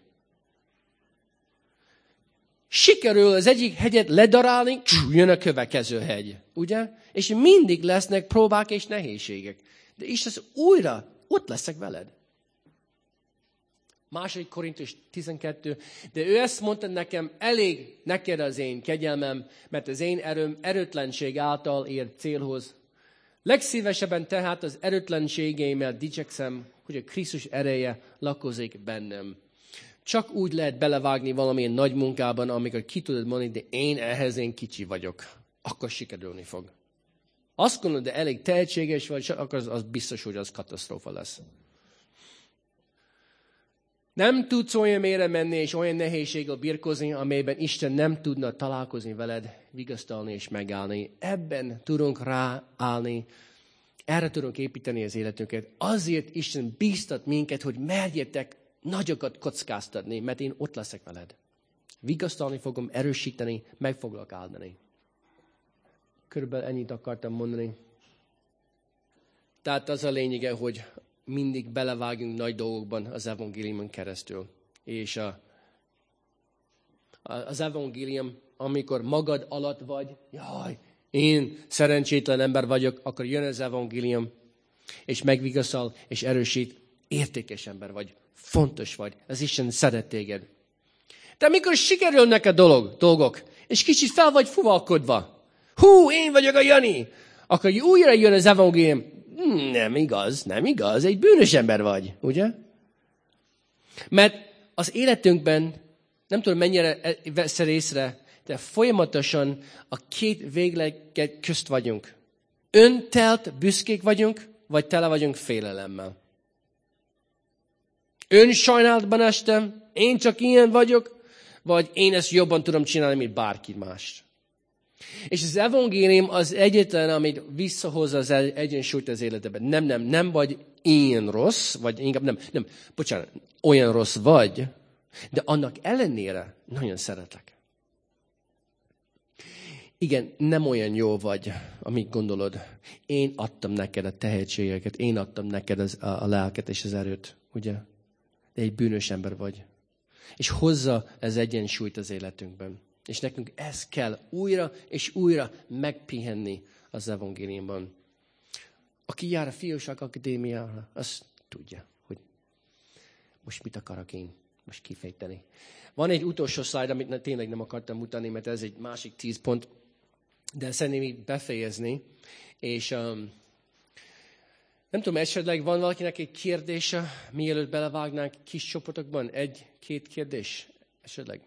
Sikerül az egyik hegyet ledarálni, jön a következő hegy, ugye? És mindig lesznek próbák és nehézségek. De Isten újra ott leszek veled. Második Korintus tizenkettő. De ő ezt mondta nekem, elég neked az én kegyelmem, mert az én erőm erőtlenség által ér célhoz. Legszívesebben tehát az erőtlenségeimmel dicsekszem, hogy a Krisztus ereje lakozik bennem. Csak úgy lehet belevágni valamilyen nagy munkában, amikor ki tudod mondani, de én ehhez én kicsi vagyok. Akkor sikerülni fog. Azt gondolod, de elég tehetséges vagy, akkor az, az biztos, hogy az katasztrófa lesz. Nem tudsz olyan mélyre menni, és olyan nehézséggel birkózni, amelyben Isten nem tudna találkozni veled, vigasztalni és megállni. Ebben tudunk ráállni, erre tudunk építeni az életünket. Azért Isten bíztat minket, hogy merjetek nagyokat kockáztatni, mert én ott leszek veled. Vigasztalni fogom, erősíteni, meg foglak áldani. Körülbelül ennyit akartam mondani. Tehát az a lényege, hogy mindig belevágjunk nagy dolgokban az evangéliumon keresztül. És a, az evangélium, amikor magad alatt vagy, jaj, én szerencsétlen ember vagyok, akkor jön az evangélium, és megvigasztal, és erősít, értékes ember vagy, fontos vagy, az Isten szeret téged. De amikor sikerül neked dolog, dolgok, és kicsit fel vagy fuvalkodva, hú, én vagyok a Jani, akkor újra jön az evangélium, nem igaz, nem igaz, egy bűnös ember vagy, ugye? Mert az életünkben, nem tudom mennyire veszel észre, de folyamatosan a két végleget közt vagyunk. Öntelt büszkék vagyunk, vagy tele vagyunk félelemmel. Ön sajnálatban estem, én csak ilyen vagyok, vagy én ezt jobban tudom csinálni, mint bárki más. És az evangélium az egyetlen, amit visszahozza az egyensúlyt az életedben. Nem, nem, nem vagy ilyen rossz, vagy inkább nem, nem, bocsánat, olyan rossz vagy, de annak ellenére nagyon szeretlek. Igen, nem olyan jó vagy, amit gondolod. Én adtam neked a tehetségeket, én adtam neked az, a, a lelket és az erőt, ugye? De egy bűnös ember vagy. És hozza ez egyensúlyt az életünkben. És nekünk ez kell újra és újra megpihenni az evangéliumban. Aki jár a Fiúság Akadémiára, az tudja, hogy most mit akarok én most kifejteni. Van egy utolsó slide, amit tényleg nem akartam mutatni, mert ez egy másik tíz pont, de szeretném így befejezni. És um, nem tudom, esetleg van valakinek egy kérdése, mielőtt belevágnánk kis csoportokban? Egy-két kérdés esetleg?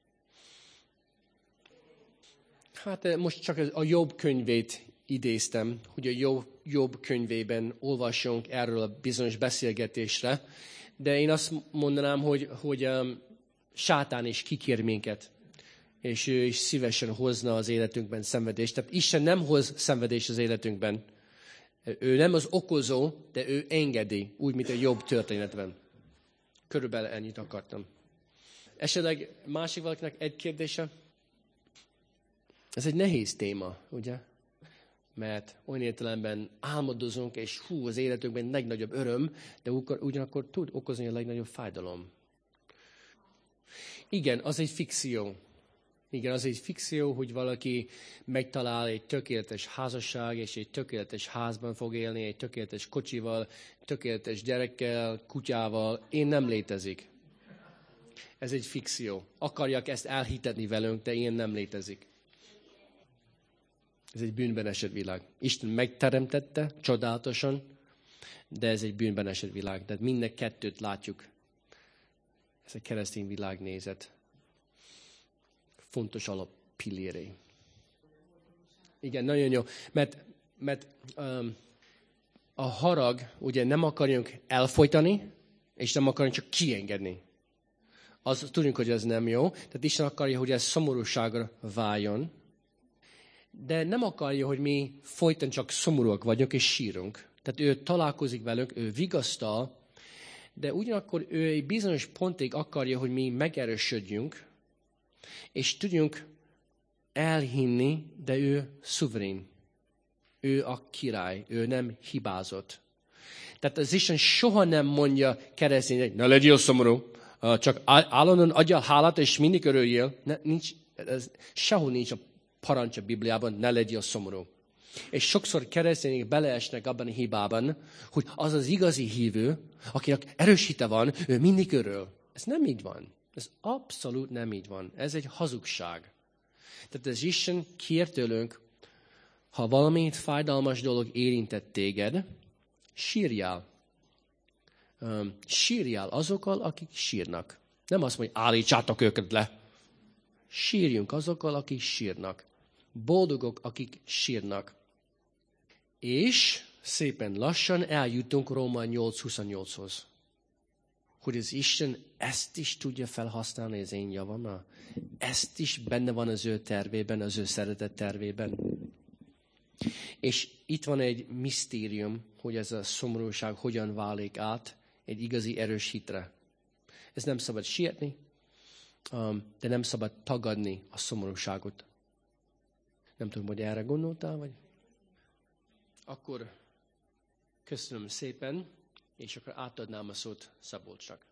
Hát most csak a Jobb könyvét idéztem, hogy a Jobb, Jobb könyvében olvassunk erről a bizonyos beszélgetésre, de én azt mondanám, hogy, hogy um, sátán is kikér minket, és ő is szívesen hozna az életünkben szenvedést. Tehát Isten nem hoz szenvedést az életünkben. Ő nem az okozó, de ő engedi, úgy, mint a Jobb történetben. Körülbelül ennyit akartam. Esetleg másik valakinek egy kérdése? Ez egy nehéz téma, ugye? mert olyan értelemben álmodozunk, és hú, az életünkben legnagyobb öröm, de ugyanakkor tud okozni a legnagyobb fájdalom. Igen, az egy fikció. Igen, az egy fikció, hogy valaki megtalál egy tökéletes házasság, és egy tökéletes házban fog élni, egy tökéletes kocsival, tökéletes gyerekkel, kutyával. Én nem létezik. Ez egy fikció. Akarják ezt elhitetni velünk, de ilyen nem létezik. Ez egy bűnben esett világ. Isten megteremtette, csodálatosan, de ez egy bűnben esett világ. Tehát minden kettőt látjuk. Ez a keresztény világnézet. Fontos alappillérei. Igen, nagyon jó. Mert, mert um, a harag, ugye nem akarjunk elfolytani, és nem akarjunk csak kiengedni. Az, tudjuk, hogy ez nem jó. Tehát Isten akarja, hogy ez szomorúságra váljon. De nem akarja, hogy mi folyton csak szomorúak vagyunk és sírunk. Tehát ő találkozik velünk, ő vigasztal, de ugyanakkor ő egy bizonyos pontig akarja, hogy mi megerősödjünk, és tudjunk elhinni, de ő szuverén. Ő a király, ő nem hibázott. Tehát az Isten soha nem mondja kereszténynek, ne legyél szomorú, csak állandóan adja hálát, és mindig örüljél. Ne, nincs, ez, sehol nincs a parancs a Bibliában, ne legyél szomorú. És sokszor keresztények beleesnek abban a hibában, hogy az az igazi hívő, akinek erős hite van, ő mindig örül. Ez nem így van. Ez abszolút nem így van. Ez egy hazugság. Tehát az Isten kér tőlünk, ha valamit fájdalmas dolog érintett téged, sírjál. Um, sírjál azokkal, akik sírnak. Nem azt mondja, állítsátok őket le. Sírjunk azokkal, akik sírnak. Boldogok, akik sírnak. És szépen lassan eljutunk Róma nyolc huszonnyolchoz. Hogy az Isten ezt is tudja felhasználni az én javammal. Ezt is benne van az ő tervében, az ő szeretett tervében. És itt van egy misztérium, hogy ez a szomorúság hogyan válik át egy igazi erős hitre. Ez nem szabad sietni, de nem szabad tagadni a szomorúságot. Nem tudom, hogy erre gondoltál, vagy? Akkor köszönöm szépen, és akkor átadnám a szót Szabolcsnak.